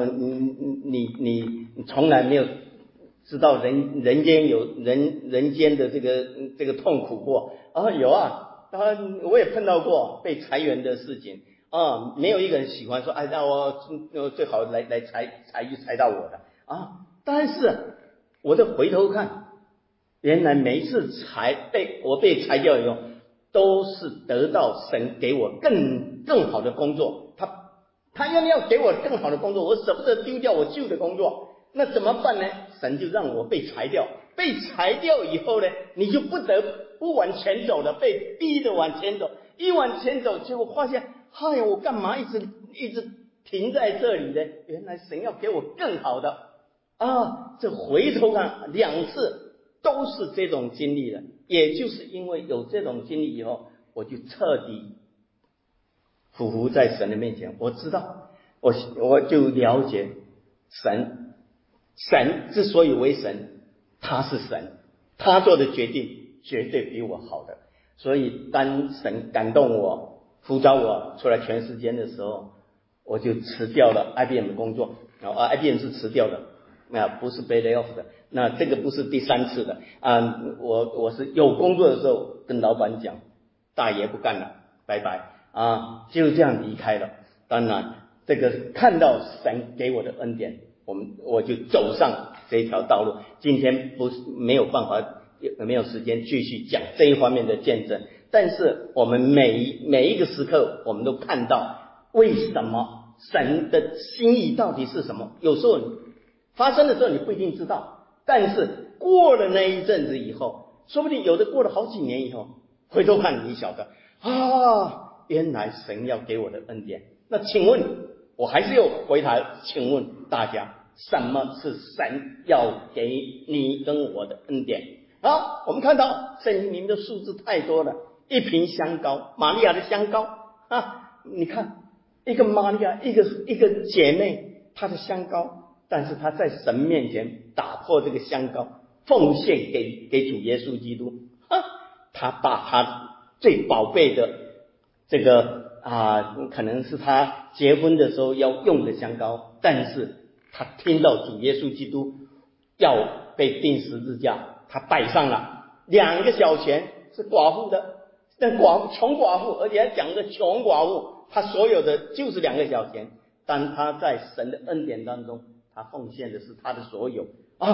你从来没有知道人间有人间的这个痛苦过有我也碰到过被裁员的事情没有一个人喜欢说让我最好来裁到我的但是我再回头看，原来每一次我被裁掉以后，都是得到神给我更好的工作。他要给我更好的工作，我舍不得丢掉我旧的工作，那怎么办呢？神就让我被裁掉。被裁掉以后呢，你就不得不往前走了，被逼着往前走。一往前走，结果发现我干嘛一直停在这里呢？原来神要给我更好的这回头看2次都是这种经历了。也就是因为有这种经历以后，我就彻底匍匐在神的面前。我知道我就了解神之所以为神，他是神，他做的决定绝对比我好的。所以当神感动我呼召我出来全时间的时候，我就辞掉了 IBM 的工作IBM 是辞掉的不是被 lay off 的。那这个不是第3次的我是有工作的时候跟老板讲大爷不干了，拜拜就这样离开了。当然这个看到神给我的恩典，我就走上这条道路。今天没有办法没有时间继续讲这一方面的见证，但是我们每一个时刻我们都看到为什么神的心意到底是什么。有时候发生的时候你不一定知道，但是过了那一阵子以后，说不定有的过了好几年以后，回头看你晓得原来神要给我的恩典。那请问我还是又回答请问大家，什么是神要给你跟我的恩典？我们看到圣经里面的数字太多了。一瓶香膏，玛利亚的香膏你看一个玛利亚一个姐妹她的香膏，但是她在神面前打破这个香膏，奉献给主耶稣基督她把她最宝贝的这个可能是她结婚的时候要用的香膏，但是她听到主耶稣基督要被钉十字架，她摆上了2个小钱，是寡妇的，但穷寡妇，而且还讲个穷寡妇，她所有的就是2个小钱。当她在神的恩典当中，她奉献的是她的所有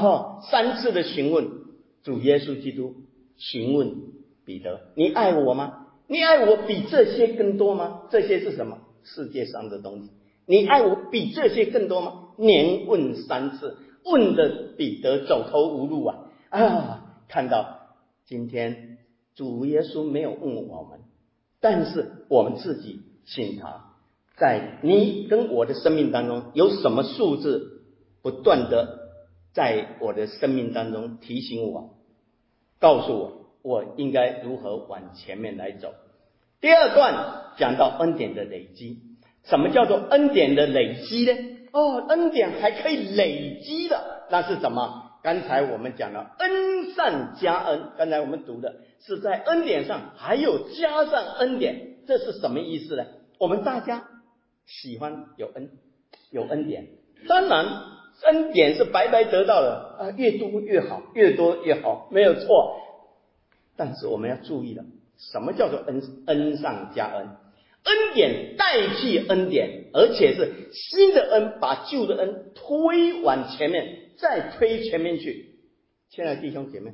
3次的询问，主耶稣基督询问彼得，你爱我吗？ 你爱我比这些更多吗？这些是什么？世界上的东西。你爱我比这些更多吗？连问3次，问的彼得走投无路看到今天主耶稣没有问我们，但是我们自己信他，在你跟我的生命当中有什么数字不断的在我的生命当中提醒我，告诉我我应该如何往前面来走。第二段讲到恩典的累积。什么叫做恩典的累积呢？恩典还可以累积的，那是什么？刚才我们讲了恩上加恩，刚才我们读的是在恩典上还有加上恩典，这是什么意思呢？我们大家喜欢有恩典，当然恩典是白白得到的越多越好，越多越好，没有错。但是我们要注意了，什么叫做恩上加恩？恩典代替恩典，而且是新的恩把旧的恩推往前面，再推前面去。亲爱的弟兄姐妹，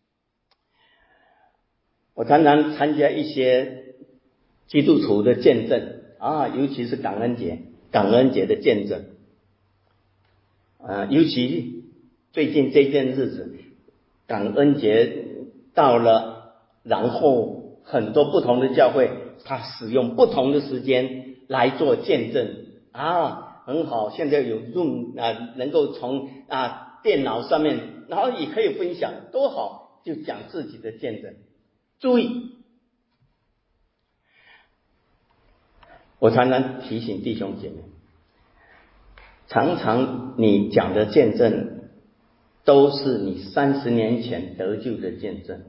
我常常参加一些基督徒的见证尤其是感恩节的见证尤其最近这件日子，感恩节到了，然后很多不同的教会他使用不同的时间来做见证很好。现在有 Zoom 能够从电脑上面，然后也可以分享，多好，就讲自己的见证。注意，我常常提醒弟兄姐妹，常常你讲的见证都是你30年前得救的见证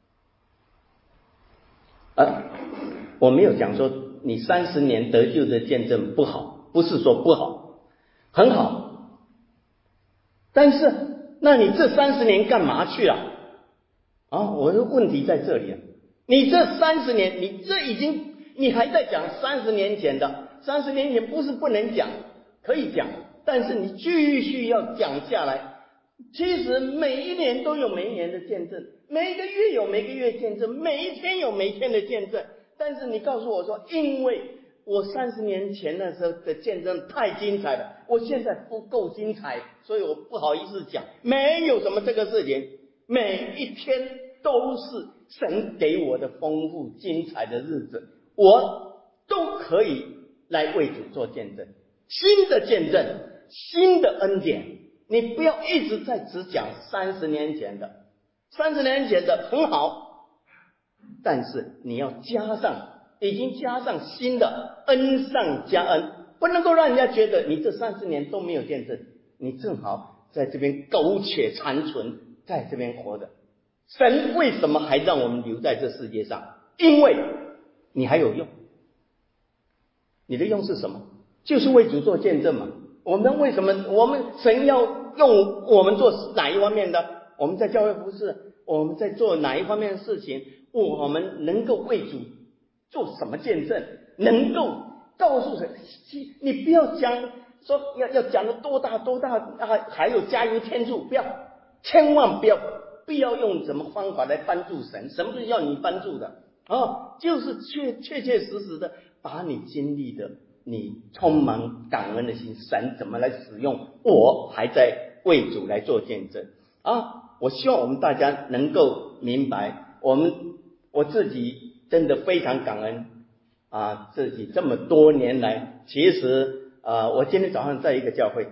我没有讲说你30年得救的见证不好，不是说不好，很好。但是那你这30年干嘛去了我的问题在这里你这30年你还在讲30年前的，30年前不是不能讲，可以讲，但是你继续要讲下来。其实每一年都有每一年的见证，每个月有每个月见证，每一天有每一天的见证。但是你告诉我说，因为我30年前的时候的见证太精彩了，我现在不够精彩，所以我不好意思讲。没有什么这个事情，每一天都是神给我的丰富精彩的日子，我都可以来为主做见证，新的见证，新的恩典。你不要一直在只讲30年前的，30年前的很好，但是你要已经加上新的，恩上加恩，不能够让人家觉得你这30年都没有见证，你正好在这边苟且残存，在这边活着。神为什么还让我们留在这世界上？因为你还有用。你的用是什么？就是为主做见证嘛。我们为什么神要用我们做哪一方面的？我们在教会服事，我们在做哪一方面的事情？我们能够为主做什么见证？能够告诉神，你不要讲说要讲的多大还有加油添醋，不要，千万不要用什么方法来帮助神，神不是要你帮助的就是确实的把你经历的，你充满感恩的心，神怎么来使用我，还在为主来做见证我希望我们大家能够明白，我自己真的非常感恩自己这么多年来，其实我今天早上在一个教会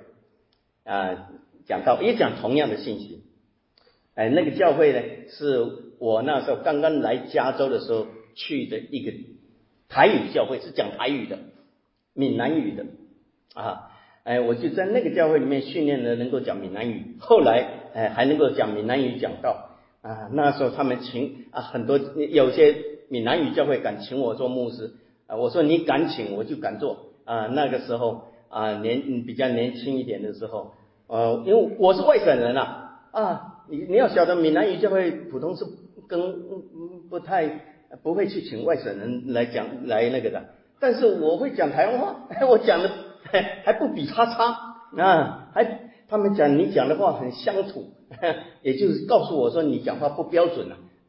也讲同样的信息那个教会呢，是我那时候刚刚来加州的时候去的一个台语教会，是讲台语的，闽南语的我就在那个教会里面训练了能够讲闽南语，后来还能够讲闽南语讲道那时候他们请很多有些闽南语教会敢请我做牧师我说你敢请我就敢做那个时候比较年轻一点的时候因为我是外省人你要晓得闽南语教会普通是不会去请外省人来讲来那个的，但是我会讲台湾话我讲的还不比他差他们讲你讲的话很乡土也就是告诉我说你讲话不标准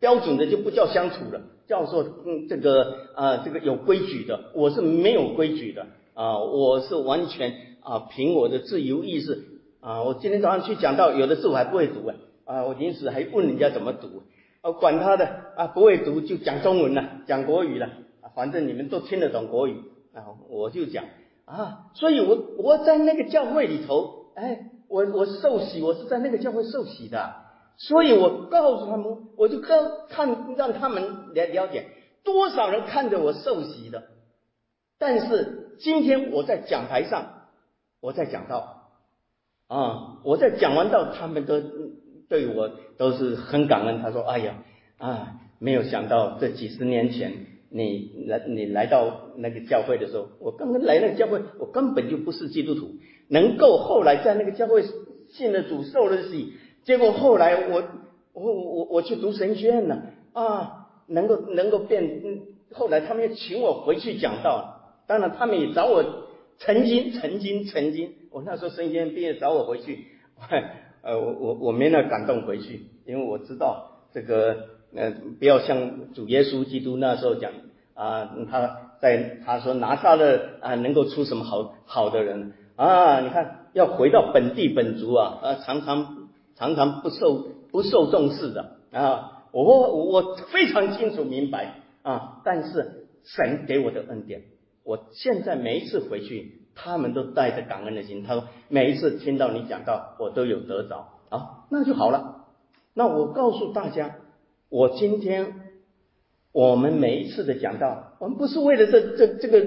标准的就不叫相处了，叫做这个有规矩的。我是没有规矩的我是完全凭我的自由意识我今天早上去讲到，有的字我还不会读我临时还问人家怎么读管他的不会读就讲中文了，讲国语了反正你们都听得懂国语我就讲所以我在那个教会里头，我受洗，我是在那个教会受洗的。所以我告诉他们，我就让他们了解多少人看着我受洗的。但是今天我在讲台上，我在讲道我在讲完道，他们都对我都是很感恩。他说：“哎呀没有想到这几十年前你来到那个教会的时候，我刚刚来那个教会，我根本就不是基督徒，能够后来在那个教会信了主，受了洗。”结果后来我去读神学院了能够变后来他们又请我回去讲道，当然他们也找我曾经我那时候神学院毕业找我回去我没那感动回去，因为我知道这个不要像主耶稣基督那时候讲他说拿撒勒能够出什么好的人你看要回到本地本族常常不受重视的我非常清楚明白但是神给我的恩典，我现在每一次回去，他们都带着感恩的心。他说每一次听到你讲道，我都有得着那就好了。那我告诉大家，我今天我们每一次的讲道，我们不是为了这个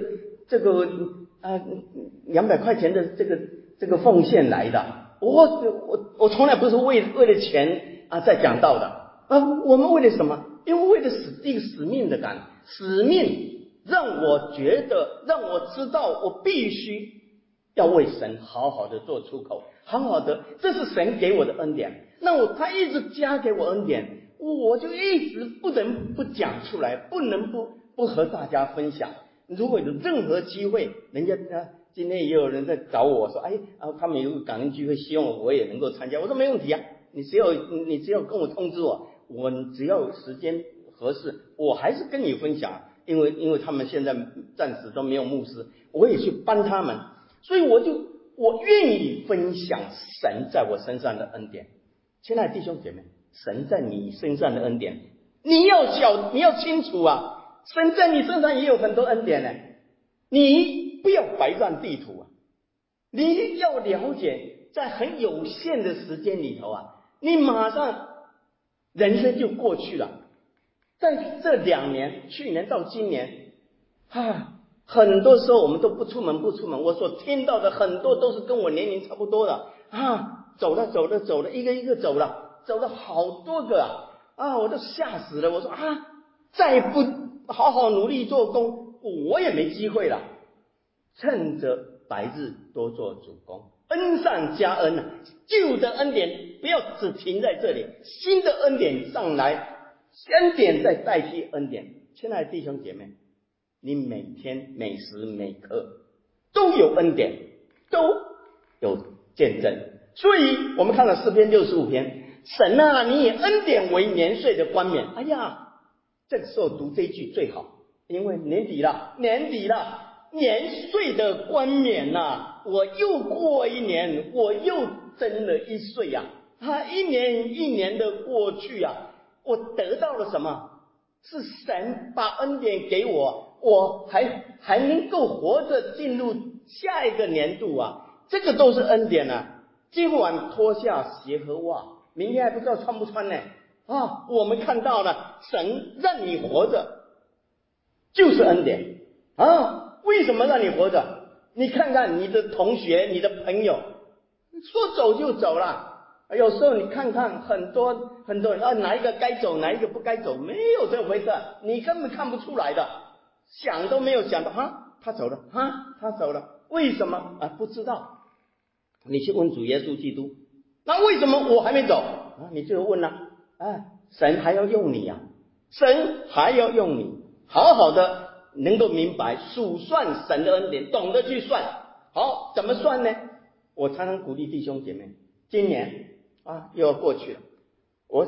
200块钱的这个奉献来的。我从来不是为了钱在讲道的我们为了什么？因为为了一个使命的感，使命让我知道我必须要为神好好的做出口，好好的，这是神给我的恩典。那他一直加给我恩典，我就一直不能不讲出来，不能不和大家分享。如果有任何机会，人家今天也有人在找我说他们有个感恩聚会，希望我也能够参加。我说没问题你只要跟我通知我只要时间合适，我还是跟你分享。因为他们现在暂时都没有牧师，我也去帮他们，所以我愿意分享神在我身上的恩典。亲爱的弟兄姐妹，神在你身上的恩典，你要清楚神在你身上也有很多恩典呢。你不要白占地图你要了解，在很有限的时间里头你马上人生就过去了。在这2年，去年到今年很多时候我们都不出门，我所听到的很多都是跟我年龄差不多的走了一个走了好多个我都吓死了。我说再不好好努力做工，我也没机会了。趁着白日多做主工，恩上加恩旧的恩典不要只停在这里，新的恩典上来，恩典再代替恩典。亲爱的弟兄姐妹，你每天每时每刻都有恩典，都有见证。所以我们看了诗篇65篇，神你以恩典为年岁的冠冕。这个时候读这句最好，因为年底了，年岁的冠冕我又过一年，我又增了1岁一年一年的过去我得到了什么？是神把恩典给我还能够活着进入下一个年度这个都是恩典今晚脱下鞋和袜，明天还不知道穿不穿呢我们看到了神让你活着就是恩典为什么让你活着？你看看你的同学，你的朋友说走就走了，有时候你看看很多人哪一个该走哪一个不该走，没有这回事，你根本看不出来的，想都没有想到他走了他走了，为什么不知道。你去问主耶稣基督，那为什么我还没走你就问神还要用你神还要用你，好好的能够明白数算神的恩典，懂得去算。好，怎么算呢？我常常鼓励弟兄姐妹，今年又要过去了，我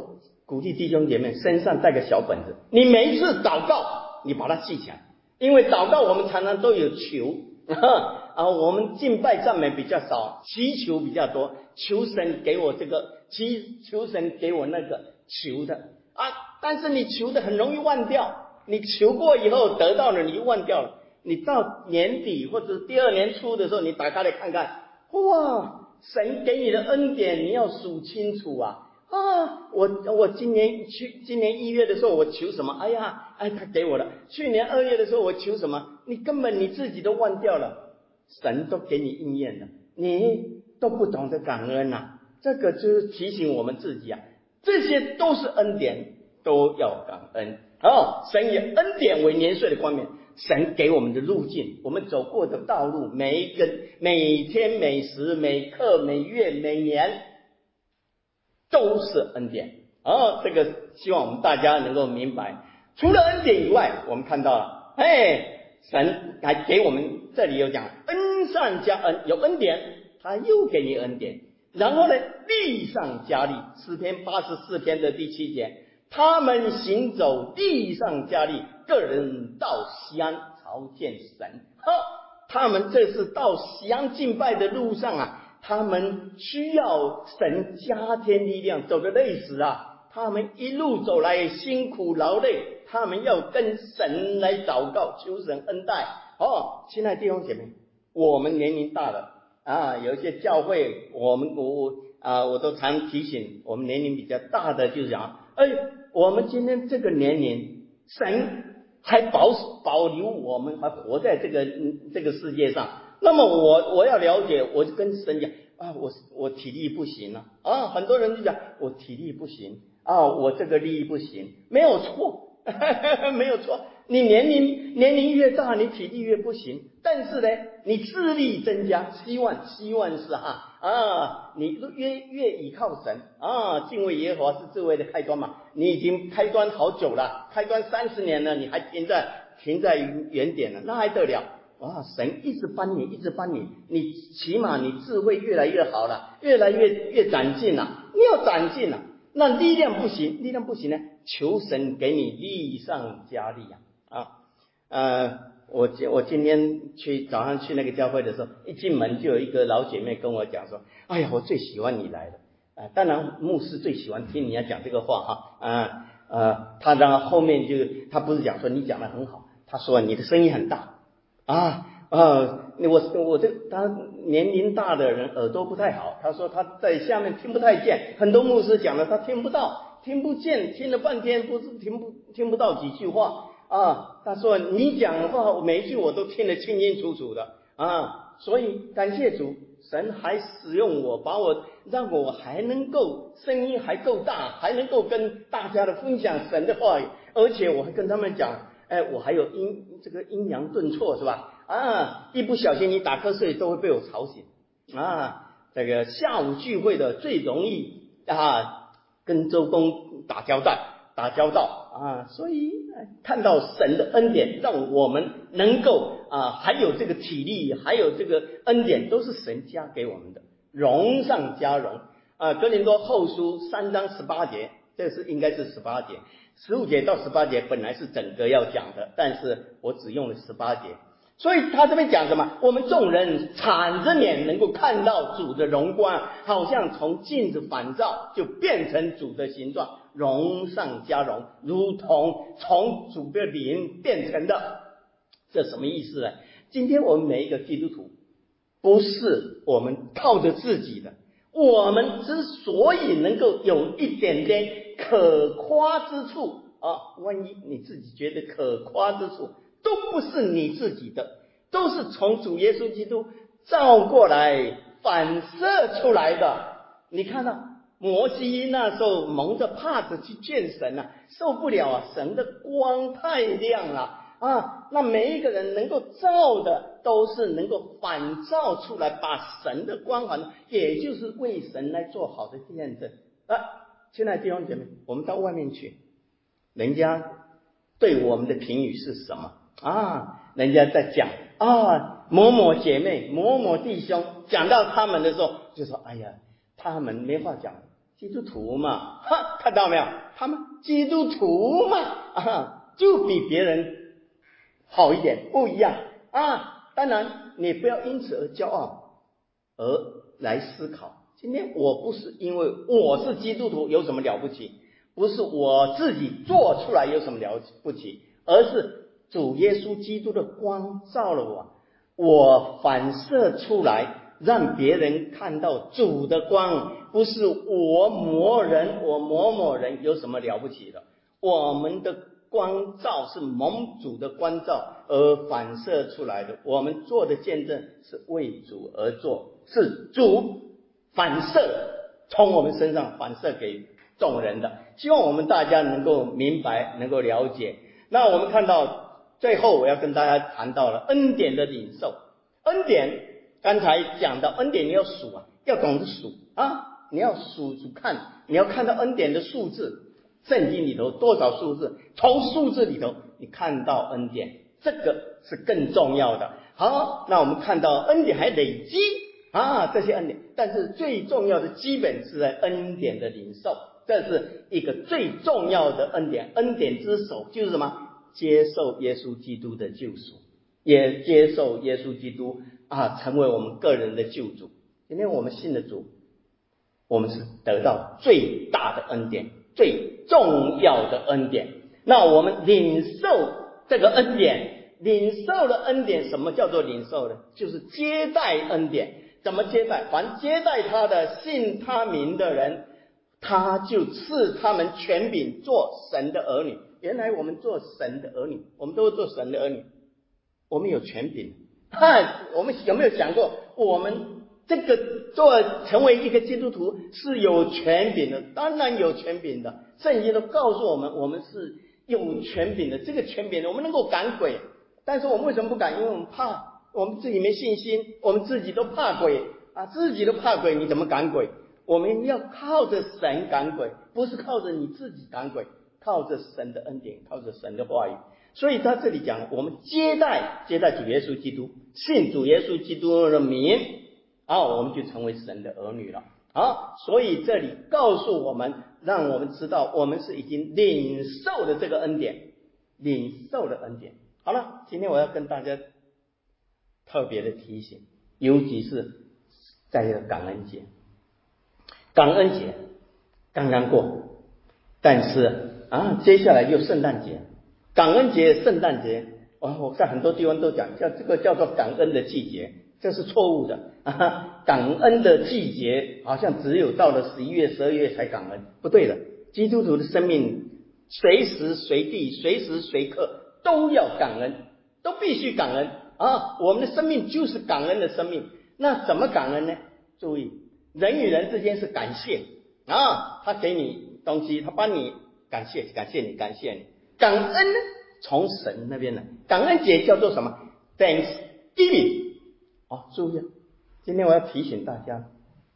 鼓励弟兄姐妹身上带个小本子，你每一次祷告你把它记起来，因为祷告我们常常都有求我们敬拜赞美比较少，祈求比较多，求神给我这个，求神给我那个，求的但是你求的很容易忘掉，你求过以后得到了你就忘掉了，你到年底或者第二年初的时候你打开来看看，哇，神给你的恩典你要数清楚我今年1月的时候我求什么，他给我了，去年2月的时候我求什么，你根本你自己都忘掉了，神都给你应验了，你都不懂得感恩这个就是提醒我们自己这些都是恩典，都要感恩神以恩典为年岁的冠冕，神给我们的路径，我们走过的道路，每天每时每刻每月每年都是恩典这个希望我们大家能够明白。除了恩典以外，我们看到了神还给我们，这里有讲恩上加恩，有恩典他又给你恩典，然后呢力上加力，诗篇84篇的第7节，他们行走力上加力，个人到西安朝见神他们这是到西安敬拜的路上他们需要神加添力量，走得累死他们一路走来辛苦劳累，他们要跟神来祷告，求神恩待亲爱的弟兄姐妹，我们年龄大了有一些教会我都常提醒我们年龄比较大的，就是讲我们今天这个年龄，神还保留我们还活在这个世界上，那么我要了解，我就跟神讲我体力不行很多人就讲我体力不行我这个力不行，没有错没有错，你年龄越大你体力越不行，但是呢你智力增加，希望是你越依靠神敬畏耶和华是智慧的开端嘛，你已经开端好久了，开端30年了，你还停在原点了，那还得了神一直帮你你起码你智慧越来越好了，越来越长进了，你要长进了，那力量不行呢，求神给你力上加力我今天早上去那个教会的时候，一进门就有一个老姐妹跟我讲说，我最喜欢你来了当然牧师最喜欢听你要讲这个话他然后后面他不是讲说你讲得很好，他说你的声音很大他年龄大的人耳朵不太好，他说他在下面听不太见，很多牧师讲了他听不到听不见，听了半天不是听不到几句话他说你讲的话每一句我都听得清清楚楚的所以感谢主，神还使用我，让我还能够声音还够大，还能够跟大家的分享神的话语，而且我还跟他们讲我还有阴阳顿挫是吧一不小心你打瞌睡都会被我吵醒这个下午聚会的最容易跟周公打交道所以看到神的恩典，让我们能够还有这个体力，还有这个恩典，都是神加给我们的，荣上加荣哥林多后书3章18节，这是应该是18节，15节到18节本来是整个要讲的，但是我只用了18节。所以他这边讲什么？我们众人敞着脸能够看到主的荣光，好像从镜子反照，就变成主的形状，荣上加荣，如同从主的灵变成的。这什么意思呢？今天我们每一个基督徒，不是我们靠着自己的，我们之所以能够有一点点可夸之处万一你自己觉得可夸之处，都不是你自己的，都是从主耶稣基督照过来反射出来的。你看到摩西那时候蒙着帕子去见神受不了神的光太亮了那每一个人能够照的都是能够反照出来，把神的光环，也就是为神来做好的见证亲爱的弟兄姐妹，我们到外面去，人家对我们的评语是什么人家在讲某某姐妹某某弟兄，讲到他们的时候就说哎呀他们没话讲， 基督徒嘛，看到没有？他们基督徒嘛，就比别人好一点，不一样啊。当然，你不要因此而骄傲，而来思考。今天我不是因为我是基督徒有什么了不起，不是我自己做出来有什么了不起，而是主耶稣基督的光照了我，我反射出来，让别人看到主的光。不是我某人有什么了不起的，我们的光照是蒙主的光照而反射出来的，我们做的见证是为主而做，是主反射从我们身上反射给众人的。希望我们大家能够明白，能够了解。那我们看到最后我要跟大家谈到了恩典的领受。恩典刚才讲到恩典，你要数啊，要懂得数啊，你要数看，你要看到恩典的数字，圣经里头多少数字，从数字里头你看到恩典，这个是更重要的。好，那我们看到恩典还累积这些恩典，但是最重要的基本是在恩典的领受，这是一个最重要的恩典。恩典之首就是什么？接受耶稣基督的救赎，也接受耶稣基督成为我们个人的救主。今天我们信的主，我们是得到最大的恩典，最重要的恩典。那我们领受这个恩典，领受了恩典，什么叫做领受呢？就是接待恩典。怎么接待？凡接待他的信他名的人，他就赐他们权柄做神的儿女。原来我们做神的儿女，我们都是做神的儿女，我们有权柄。我们有没有想过，我们这个成为一个基督徒是有权柄的？当然有权柄的，圣经都告诉我们，我们是有权柄的。这个权柄我们能够赶鬼，但是我们为什么不敢？因为我们怕，我们自己没信心，我们自己都怕鬼自己都怕鬼，你怎么赶鬼？我们要靠着神赶鬼，不是靠着你自己赶鬼，靠着神的恩典，靠着神的话语。所以他这里讲，我们接待主耶稣基督，信主耶稣基督的名，我们就成为神的儿女了。所以这里告诉我们，让我们知道我们是已经领受了这个恩典，领受了恩典。好了，今天我要跟大家特别的提醒，尤其是在这个感恩节。感恩节刚刚过，但是接下来又圣诞节。感恩节、圣诞节，我在很多地方都讲这个叫做感恩的季节，这是错误的感恩的季节好像只有到了11月、12月才感恩，不对的。基督徒的生命随时随地、随时随刻都要感恩，都必须感恩我们的生命就是感恩的生命。那怎么感恩呢？注意，人与人之间是感谢他给你东西，他帮你感谢你。感恩呢，从神那边来。感恩节叫做什么？ Thanksgiving 注意今天我要提醒大家，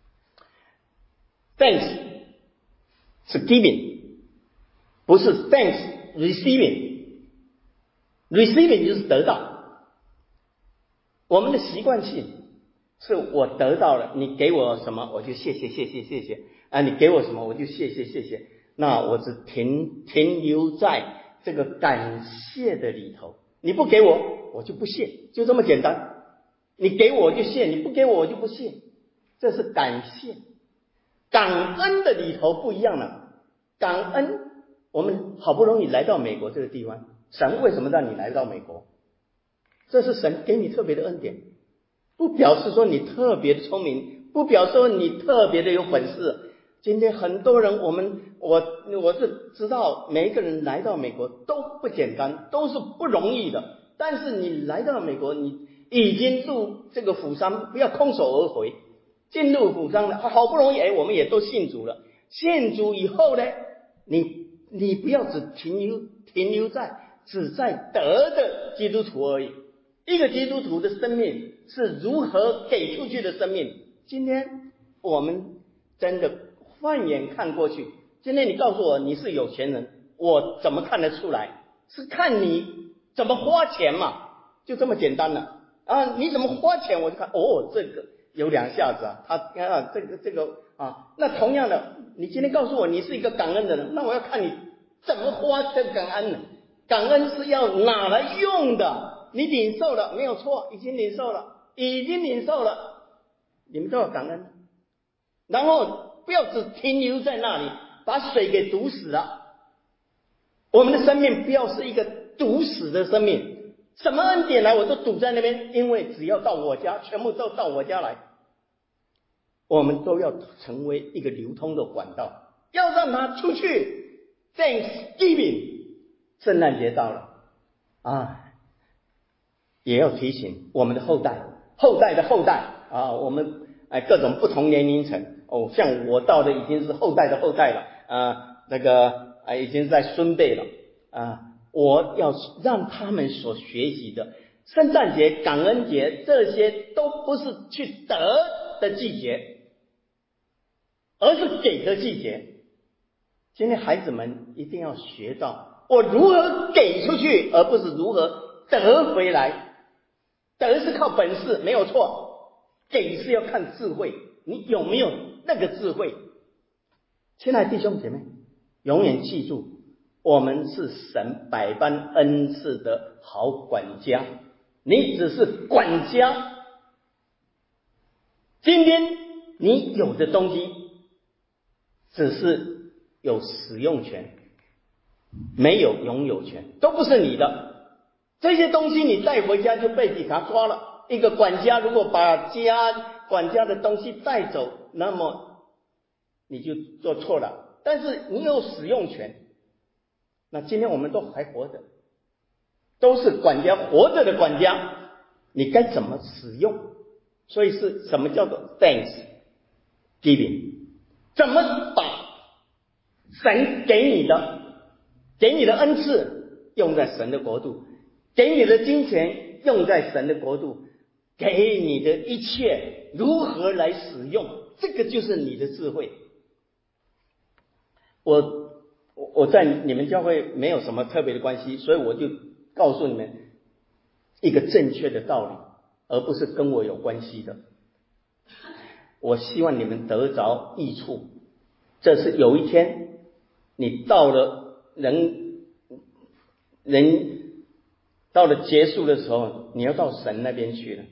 Thanks 是 giving， 不是 Thanks receiving 就是得到。我们的习惯性是我得到了，你给我什么我就谢谢你给我什么我就谢谢，那我只停留在这个感谢的里头。你不给我，我就不谢，就这么简单。你给我就谢，你不给我就不谢，这是感谢。感恩的里头不一样了。感恩，我们好不容易来到美国这个地方，神为什么让你来到美国？这是神给你特别的恩典，不表示说你特别的聪明，不表示说你特别的有本事。今天很多人，我是知道每一个人来到美国都不简单，都是不容易的。但是你来到美国，你已经入这个府商，不要空手而回。进入府商了，好不容易我们也都信主了。信主以后呢，你不要只停留在只在得的基督徒而已。一个基督徒的生命是如何给出去的生命。今天我们真的放眼看过去，今天你告诉我你是有钱人，我怎么看得出来？是看你怎么花钱嘛，就这么简单了你怎么花钱我就看有2下子啊，他看这个啊，那同样的，你今天告诉我你是一个感恩的人，那我要看你怎么花这个感恩呢？感恩是要拿来用的，你领受了没有错，已经领受了，你们都要感恩，然后不要只停留在那里，把水给堵死了。我们的生命不要是一个堵死的生命，什么恩典来我都堵在那边，因为只要到我家，全部都到我家来。我们都要成为一个流通的管道，要让它出去。Thanksgiving， 圣诞节到了啊，也要提醒我们的后代的后代啊，我们各种不同年龄层像我到的已经是后代的后代了已经在孙辈了我要让他们所学习的圣诞节、感恩节，这些都不是去得的季节，而是给的季节。今天孩子们一定要学到我如何给出去，而不是如何得回来。得是靠本事没有错，给是要看智慧，你有没有那个智慧。亲爱的弟兄姐妹，永远记住，我们是神百般恩赐的好管家，你只是管家。今天你有的东西只是有使用权，没有拥有权，都不是你的。这些东西你带回家就被警察抓了。一个管家如果把管家的东西带走，那么你就做错了，但是你有使用权。那今天我们都还活着，都是管家，活着的管家，你该怎么使用？所以是什么叫做 Thanksgiving？ 怎么把神给你的恩赐用在神的国度，给你的金钱用在神的国度，给你的一切如何来使用，这个就是你的智慧。我在你们教会没有什么特别的关系，所以我就告诉你们一个正确的道理，而不是跟我有关系的。我希望你们得着益处，这是有一天你到了到了结束的时候，你要到神那边去了。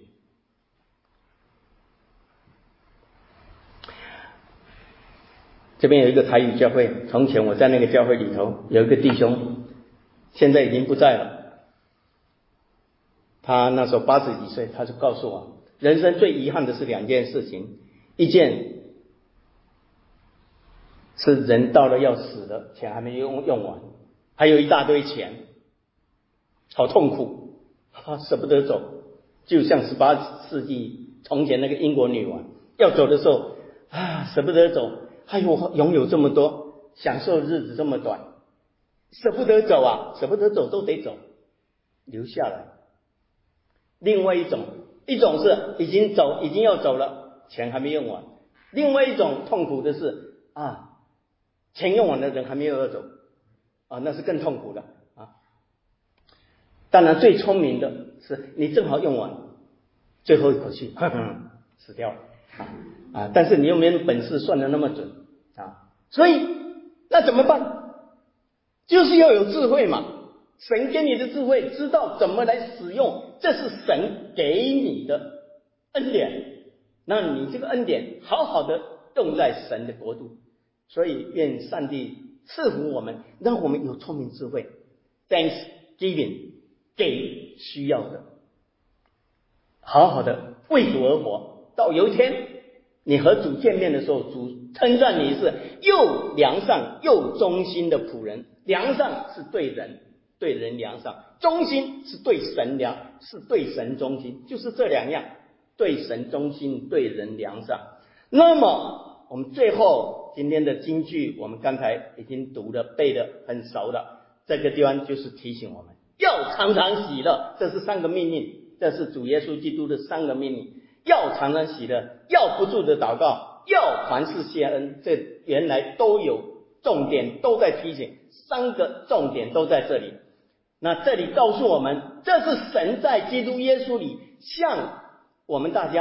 这边有一个台语教会，从前我在那个教会里头有一个弟兄，现在已经不在了。他那时候80几岁，他就告诉我，人生最遗憾的是2件事情，一件是人到了要死了，钱还没用完，还有一大堆钱，好痛苦，他舍不得走，就像18世纪从前那个英国女王要走的时候舍不得走，拥有这么多，享受日子这么短，舍不得走舍不得走都得走，留下来。另外一种是已经要走了，钱还没用完。另外一种痛苦的是钱用完的人还没有要走那是更痛苦的当然最聪明的是你正好用完最后一口气死掉了但是你又没有本事算得那么准所以那怎么办？就是要有智慧嘛，神给你的智慧，知道怎么来使用，这是神给你的恩典，那你这个恩典好好的用在神的国度。所以愿上帝赐福我们，让我们有聪明智慧。 Thanksgiving， 给需要的，好好的为主而活，到有一天你和主见面的时候，主称赞你是又良善又忠心的仆人。良善是对人良善，忠心是对神忠心，就是这2样，对神忠心，对人良善。那么我们最后今天的金句，我们刚才已经读了，背得很熟了，这个地方就是提醒我们要常常喜乐，这是3个命令，这是主耶稣基督的3个命令，要常常喜乐，要不住的祷告，要凡事谢恩。这原来都有重点，都在提醒，3个重点都在这里。那这里告诉我们，这是神在基督耶稣里向我们大家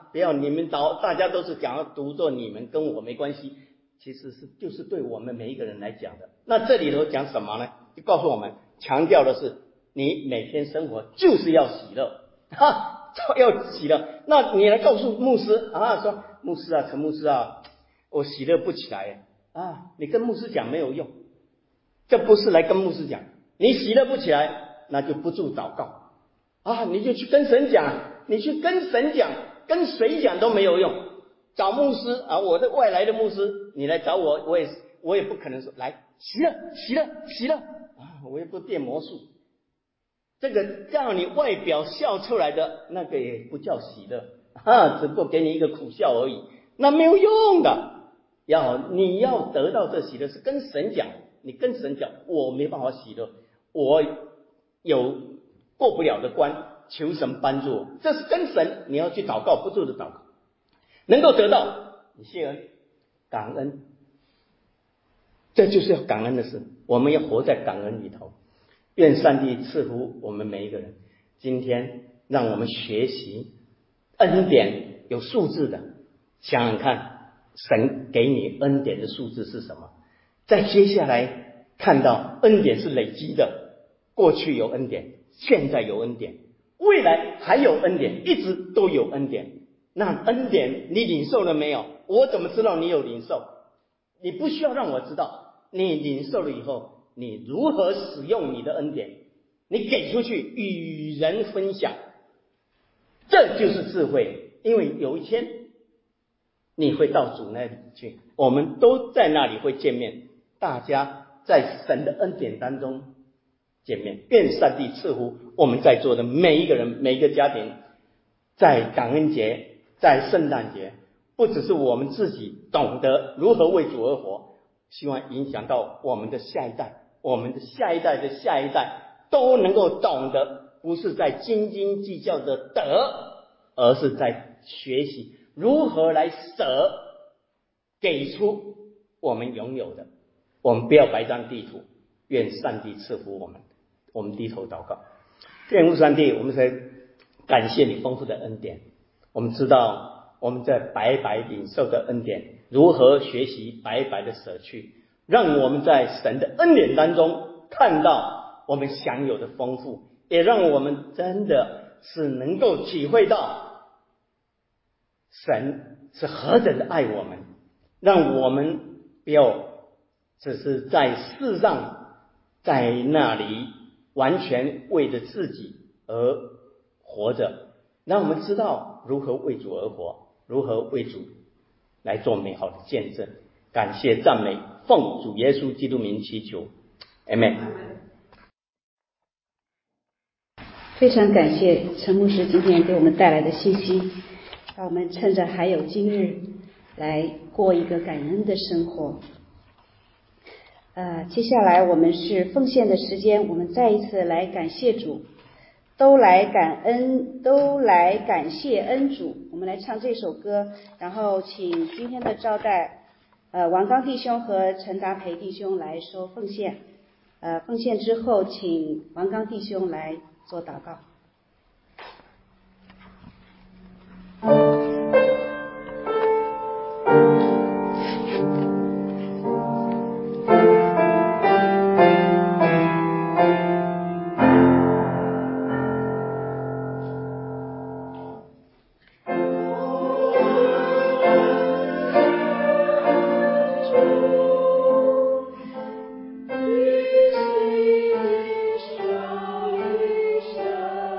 不要你们大家都是讲要读作你们，跟我没关系，其实就是对我们每一个人来讲的。那这里头讲什么呢？就告诉我们，强调的是你每天生活就是要喜乐，要喜乐。那你来告诉牧师说牧师啊，陈牧师啊，我喜乐不起来你跟牧师讲没有用，这不是来跟牧师讲。你喜乐不起来，那就不住祷告你就去跟神讲，你去跟神讲，跟谁讲都没有用。找牧师我的外来的牧师，你来找我，我也不可能说来喜乐我也不变魔术。这个让你外表笑出来的那个也不叫喜乐只不过给你一个苦笑而已，那没有用的。你要得到这喜乐是跟神讲，你跟神讲我没办法喜乐，我有过不了的关，求神帮助我，这是跟神你要去祷告，不住的祷告，能够得到你谢恩感恩，这就是要感恩的事。我们要活在感恩里头。愿上帝赐福我们每一个人。今天让我们学习恩典有数字的，想想看神给你恩典的数字是什么。再接下来看到恩典是累积的，过去有恩典，现在有恩典，未来还有恩典，一直都有恩典。那恩典你领受了没有？我怎么知道你有领受？你不需要让我知道，你领受了以后你如何使用你的恩典，你给出去与人分享，这就是智慧。因为有一天你会到主那里去，我们都在那里会见面，大家在神的恩典当中见面。愿上帝赐福我们在座的每一个人，每一个家庭，在感恩节，在圣诞节，不只是我们自己懂得如何为主而活，希望影响到我们的下一代，我们的下一代的下一代都能够懂得，不是在斤斤计较的得，而是在学习如何来舍，给出我们拥有的。我们不要白张地图。愿上帝赐福我们。我们低头祷告。天父上帝，我们在感谢你丰富的恩典。我们知道我们在白白领受的恩典，如何学习白白的舍去，让我们在神的恩典当中看到我们享有的丰富，也让我们真的是能够体会到神是何等的爱我们，让我们不要只是在世上在那里完全为着自己而活着，让我们知道如何为主而活，如何为主来做美好的见证。感谢赞美，奉主耶稣基督名祈求， Amen。
非常感谢陈牧师今天给我们带来的信息，让我们趁着还有今日来过一个感恩的生活。接下来我们是奉献的时间，我们再一次来感谢主，都来感恩，都来感谢恩主。我们来唱这首歌，然后请今天的招待王刚弟兄和陈达培弟兄来说奉献。奉献之后，请王刚弟兄来做祷告。
一心一生一生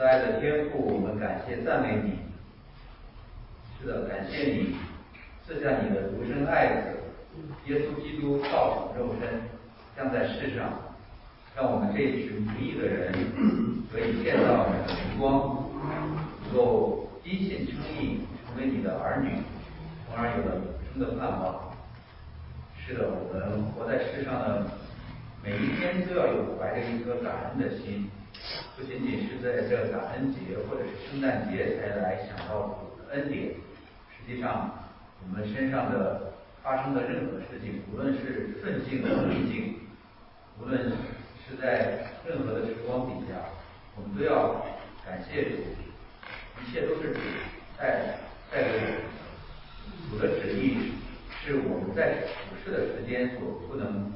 慈爱的天父，我们感谢赞美你。是的，感谢你赐下你的独生爱子耶稣基督道成肉身，降在世上，让我们这一群不义的人可以见到你的荣光，能够因信称义，成为你的儿女，从而有了永生的盼望。是的，我们活在世上的每一天都要有怀着一颗感恩的心，不仅仅是在这感恩节或者是圣诞节才来想到主的恩典。实际上，我们身上的发生的任何事情，无论是顺境和逆境，无论是在任何的时光底下，我们都要感谢主，一切都是主在为主的旨意，是我们在处事的时间所不能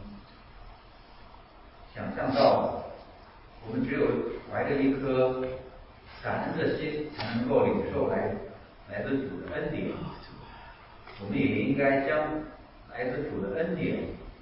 想象到的。我们只有怀着一颗感恩的心，才能够领受来自主的恩典。我们也应该将来自主的恩典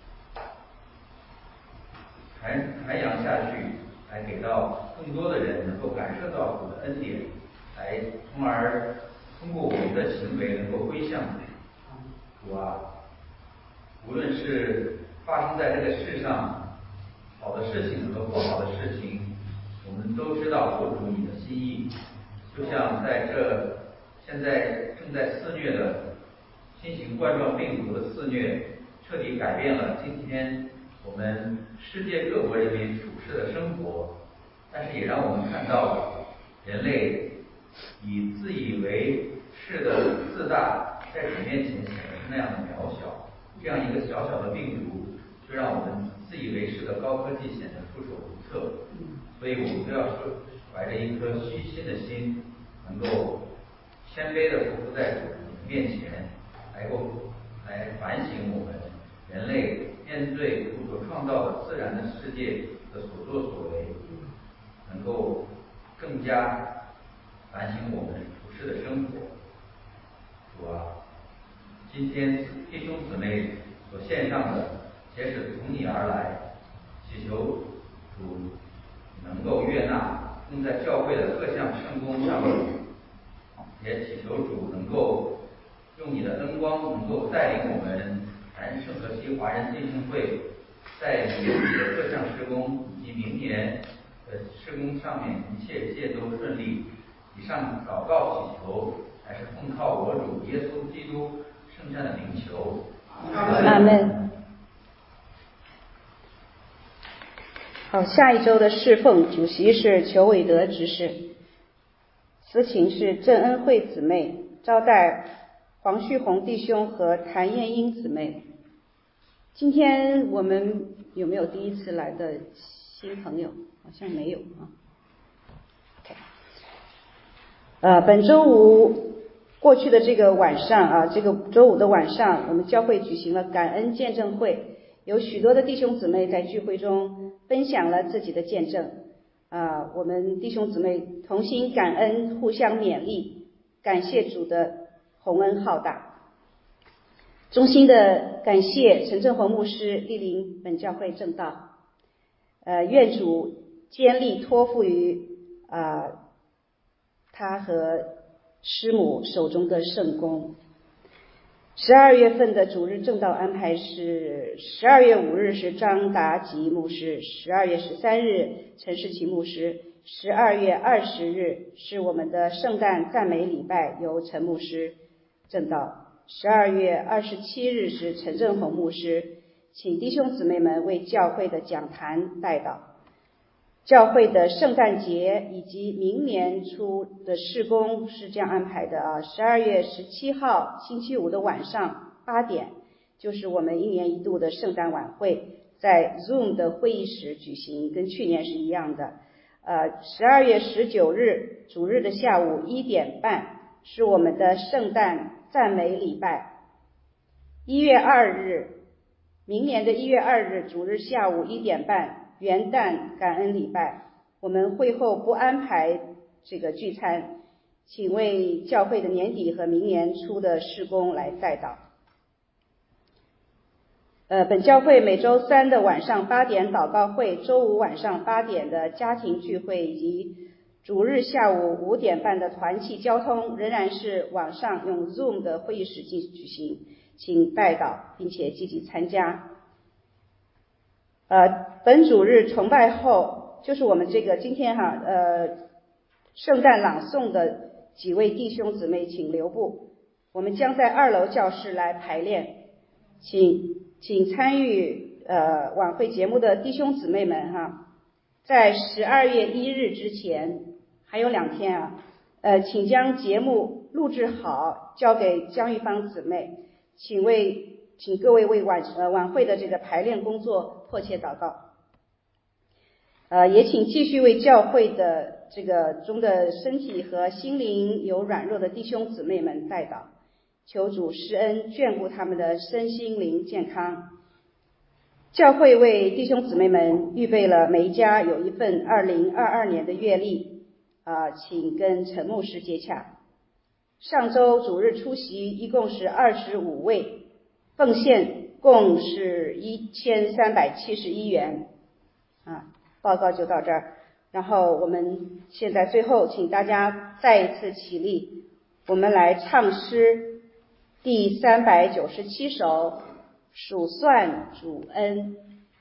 传扬下去，来给到更多的人能够感受到主的恩典，来从而通过我们的行为能够归向主啊。无论是发生在这个世上好的事情和不好的事情，我们都知道做主你的心意。就像在这现在正在肆虐的新型冠状病毒的肆虐，彻底改变了今天我们世界各国人民处事的生活，但是也让我们看到了人类以自以为是的自大，在主面前显得是那样的渺小。这样一个小小的病毒，就让我们自以为是的高科技显得束手无策。所以我们都要怀着一颗虚心的心，能够谦卑的匍匐在主面前，来反省我们人类面对主所创造的自然的世界的所作所为，能够更加反省我们处事的生活。主啊，今天弟兄姊妹所献上的，皆是从你而来，祈求主能够悦纳，用在教会的各项圣工上面，也祈求主能够用你的恩光，能够带领我们南圣河西华人弟兄会在年底的各项施工以及明年的施工上面一切都顺利。以上祷告祈求，还是奉靠我主耶稣基督圣善的名求。
阿门。好，下一周的侍奉主席是裘伟德执事，司琴是郑恩惠姊妹，招待黄旭红弟兄和谭艳英姊妹。今天我们有没有第一次来的新朋友？好像没有啊。本周五过去的这个晚上啊，这个周五的晚上，我们教会举行了感恩见证会，有许多的弟兄姊妹在聚会中分享了自己的见证。我们弟兄姊妹同心感恩，互相勉励，感谢主的宏恩浩大。衷心的感谢陈正宏牧师莅临本教会正道。愿主坚力托付于他和师母手中的圣工。12月份的主日正道安排是12月5日是张达吉牧师，12月13日陈世奇牧师，12月20日是我们的圣诞赞美礼拜，由陈牧师正道，12月27日是陈正宏牧师，请弟兄姊妹们为教会的讲坛代祷。教会的圣诞节以及明年初的事工是这样安排的12月17号星期五的晚上8点，就是我们一年一度的圣诞晚会，在 Zoom 的会议室举行，跟去年是一样的。12月19日主日的下午1点半是我们的圣诞赞美礼拜。1月2日，明年的1月2日主日下午1点半元旦感恩礼拜，我们会后不安排这个聚餐，请为教会的年底和明年初的事工来代祷。本教会每周3的晚上8点祷告会，周五晚上8点的家庭聚会，以及主日下午5点半的团契交通仍然是网上用 Zoom 的会议室举行，请代祷并且积极参加。本主日崇拜后，就是我们这个今天圣诞朗诵的几位弟兄姊妹请留步，我们将在2楼教室来排练，请参与晚会节目的弟兄姊妹们在12月1日之前还有2天请将节目录制好交给江玉芳姊妹，请各位为晚会的这个排练工作迫切祷告。也请继续为教会的这个中的身体和心灵有软弱的弟兄姊妹们代祷，求主施恩眷顾他们的身心灵健康。教会为弟兄姊妹们预备了每一家有一份2022年的月历请跟陈牧师接洽。上周主日出席一共是25位，奉献共是1371元报告就到这儿。然后我们现在最后请大家再一次起立，我们来唱诗第397首数算主恩。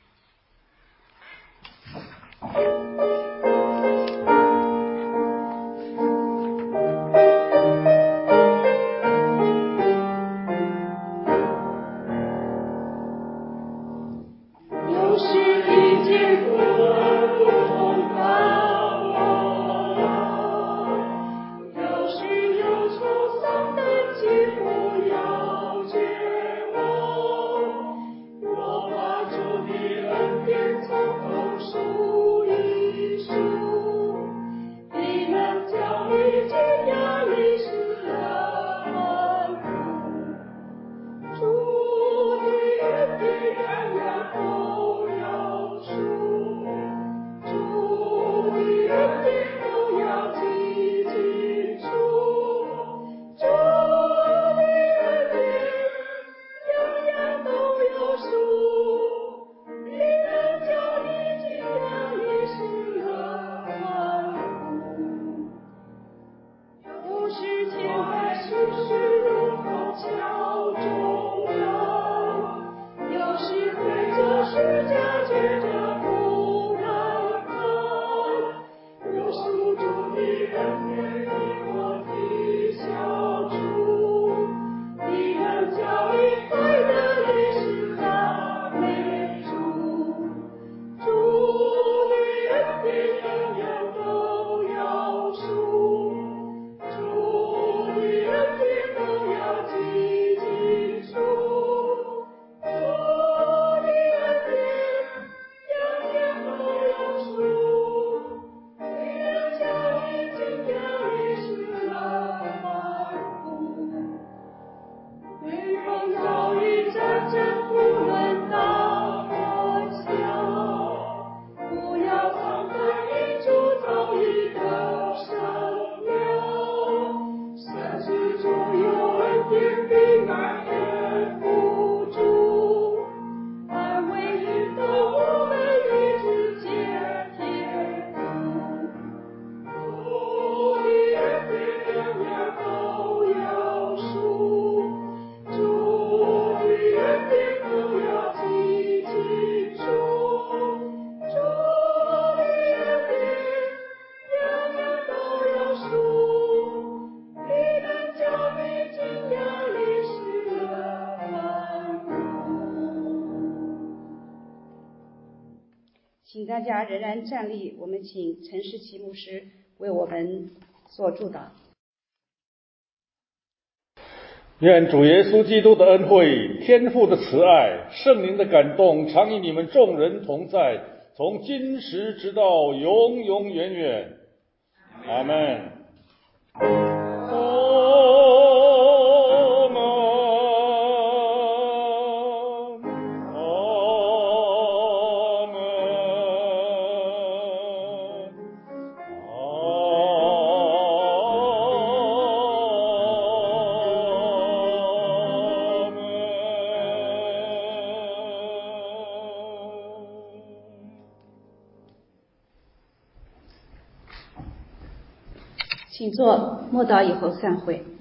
有时遇见不同把握，有时有愁丧的疾不要绝望，若把主的恩典从头数一数，必能叫你惊讶历史的满足。主的恩典样样都要数，主的恩典都要记清楚，主的恩典样样都要数，必能叫你惊讶历史的满足。有时天海世事如同桥中浪，有时会做世家觉着不难看，有时主的恩典比我的小处，必能叫你快乐历史赞美主，主的恩典样样都要数，主的恩典都要记清楚，主的恩典样样都要数，必能叫你惊讶历史的满足。每逢遭遇战争不论大或小，不要藏在一处早已得胜了，神是主有恩典平安也扶助，安慰引导我们与之结贴附。主的恩典样样都要数，主的恩典都要记清楚，主的恩典样样都要数，必能叫你惊讶历史的满足。
请大家仍然站立，我们请陈世奇牧师为我们做祝祷。
愿主耶稣基督的恩惠、天父的慈爱、圣灵的感动常与你们众人同在，从今时直到永永远远。阿们。
请坐，默祷以后散会。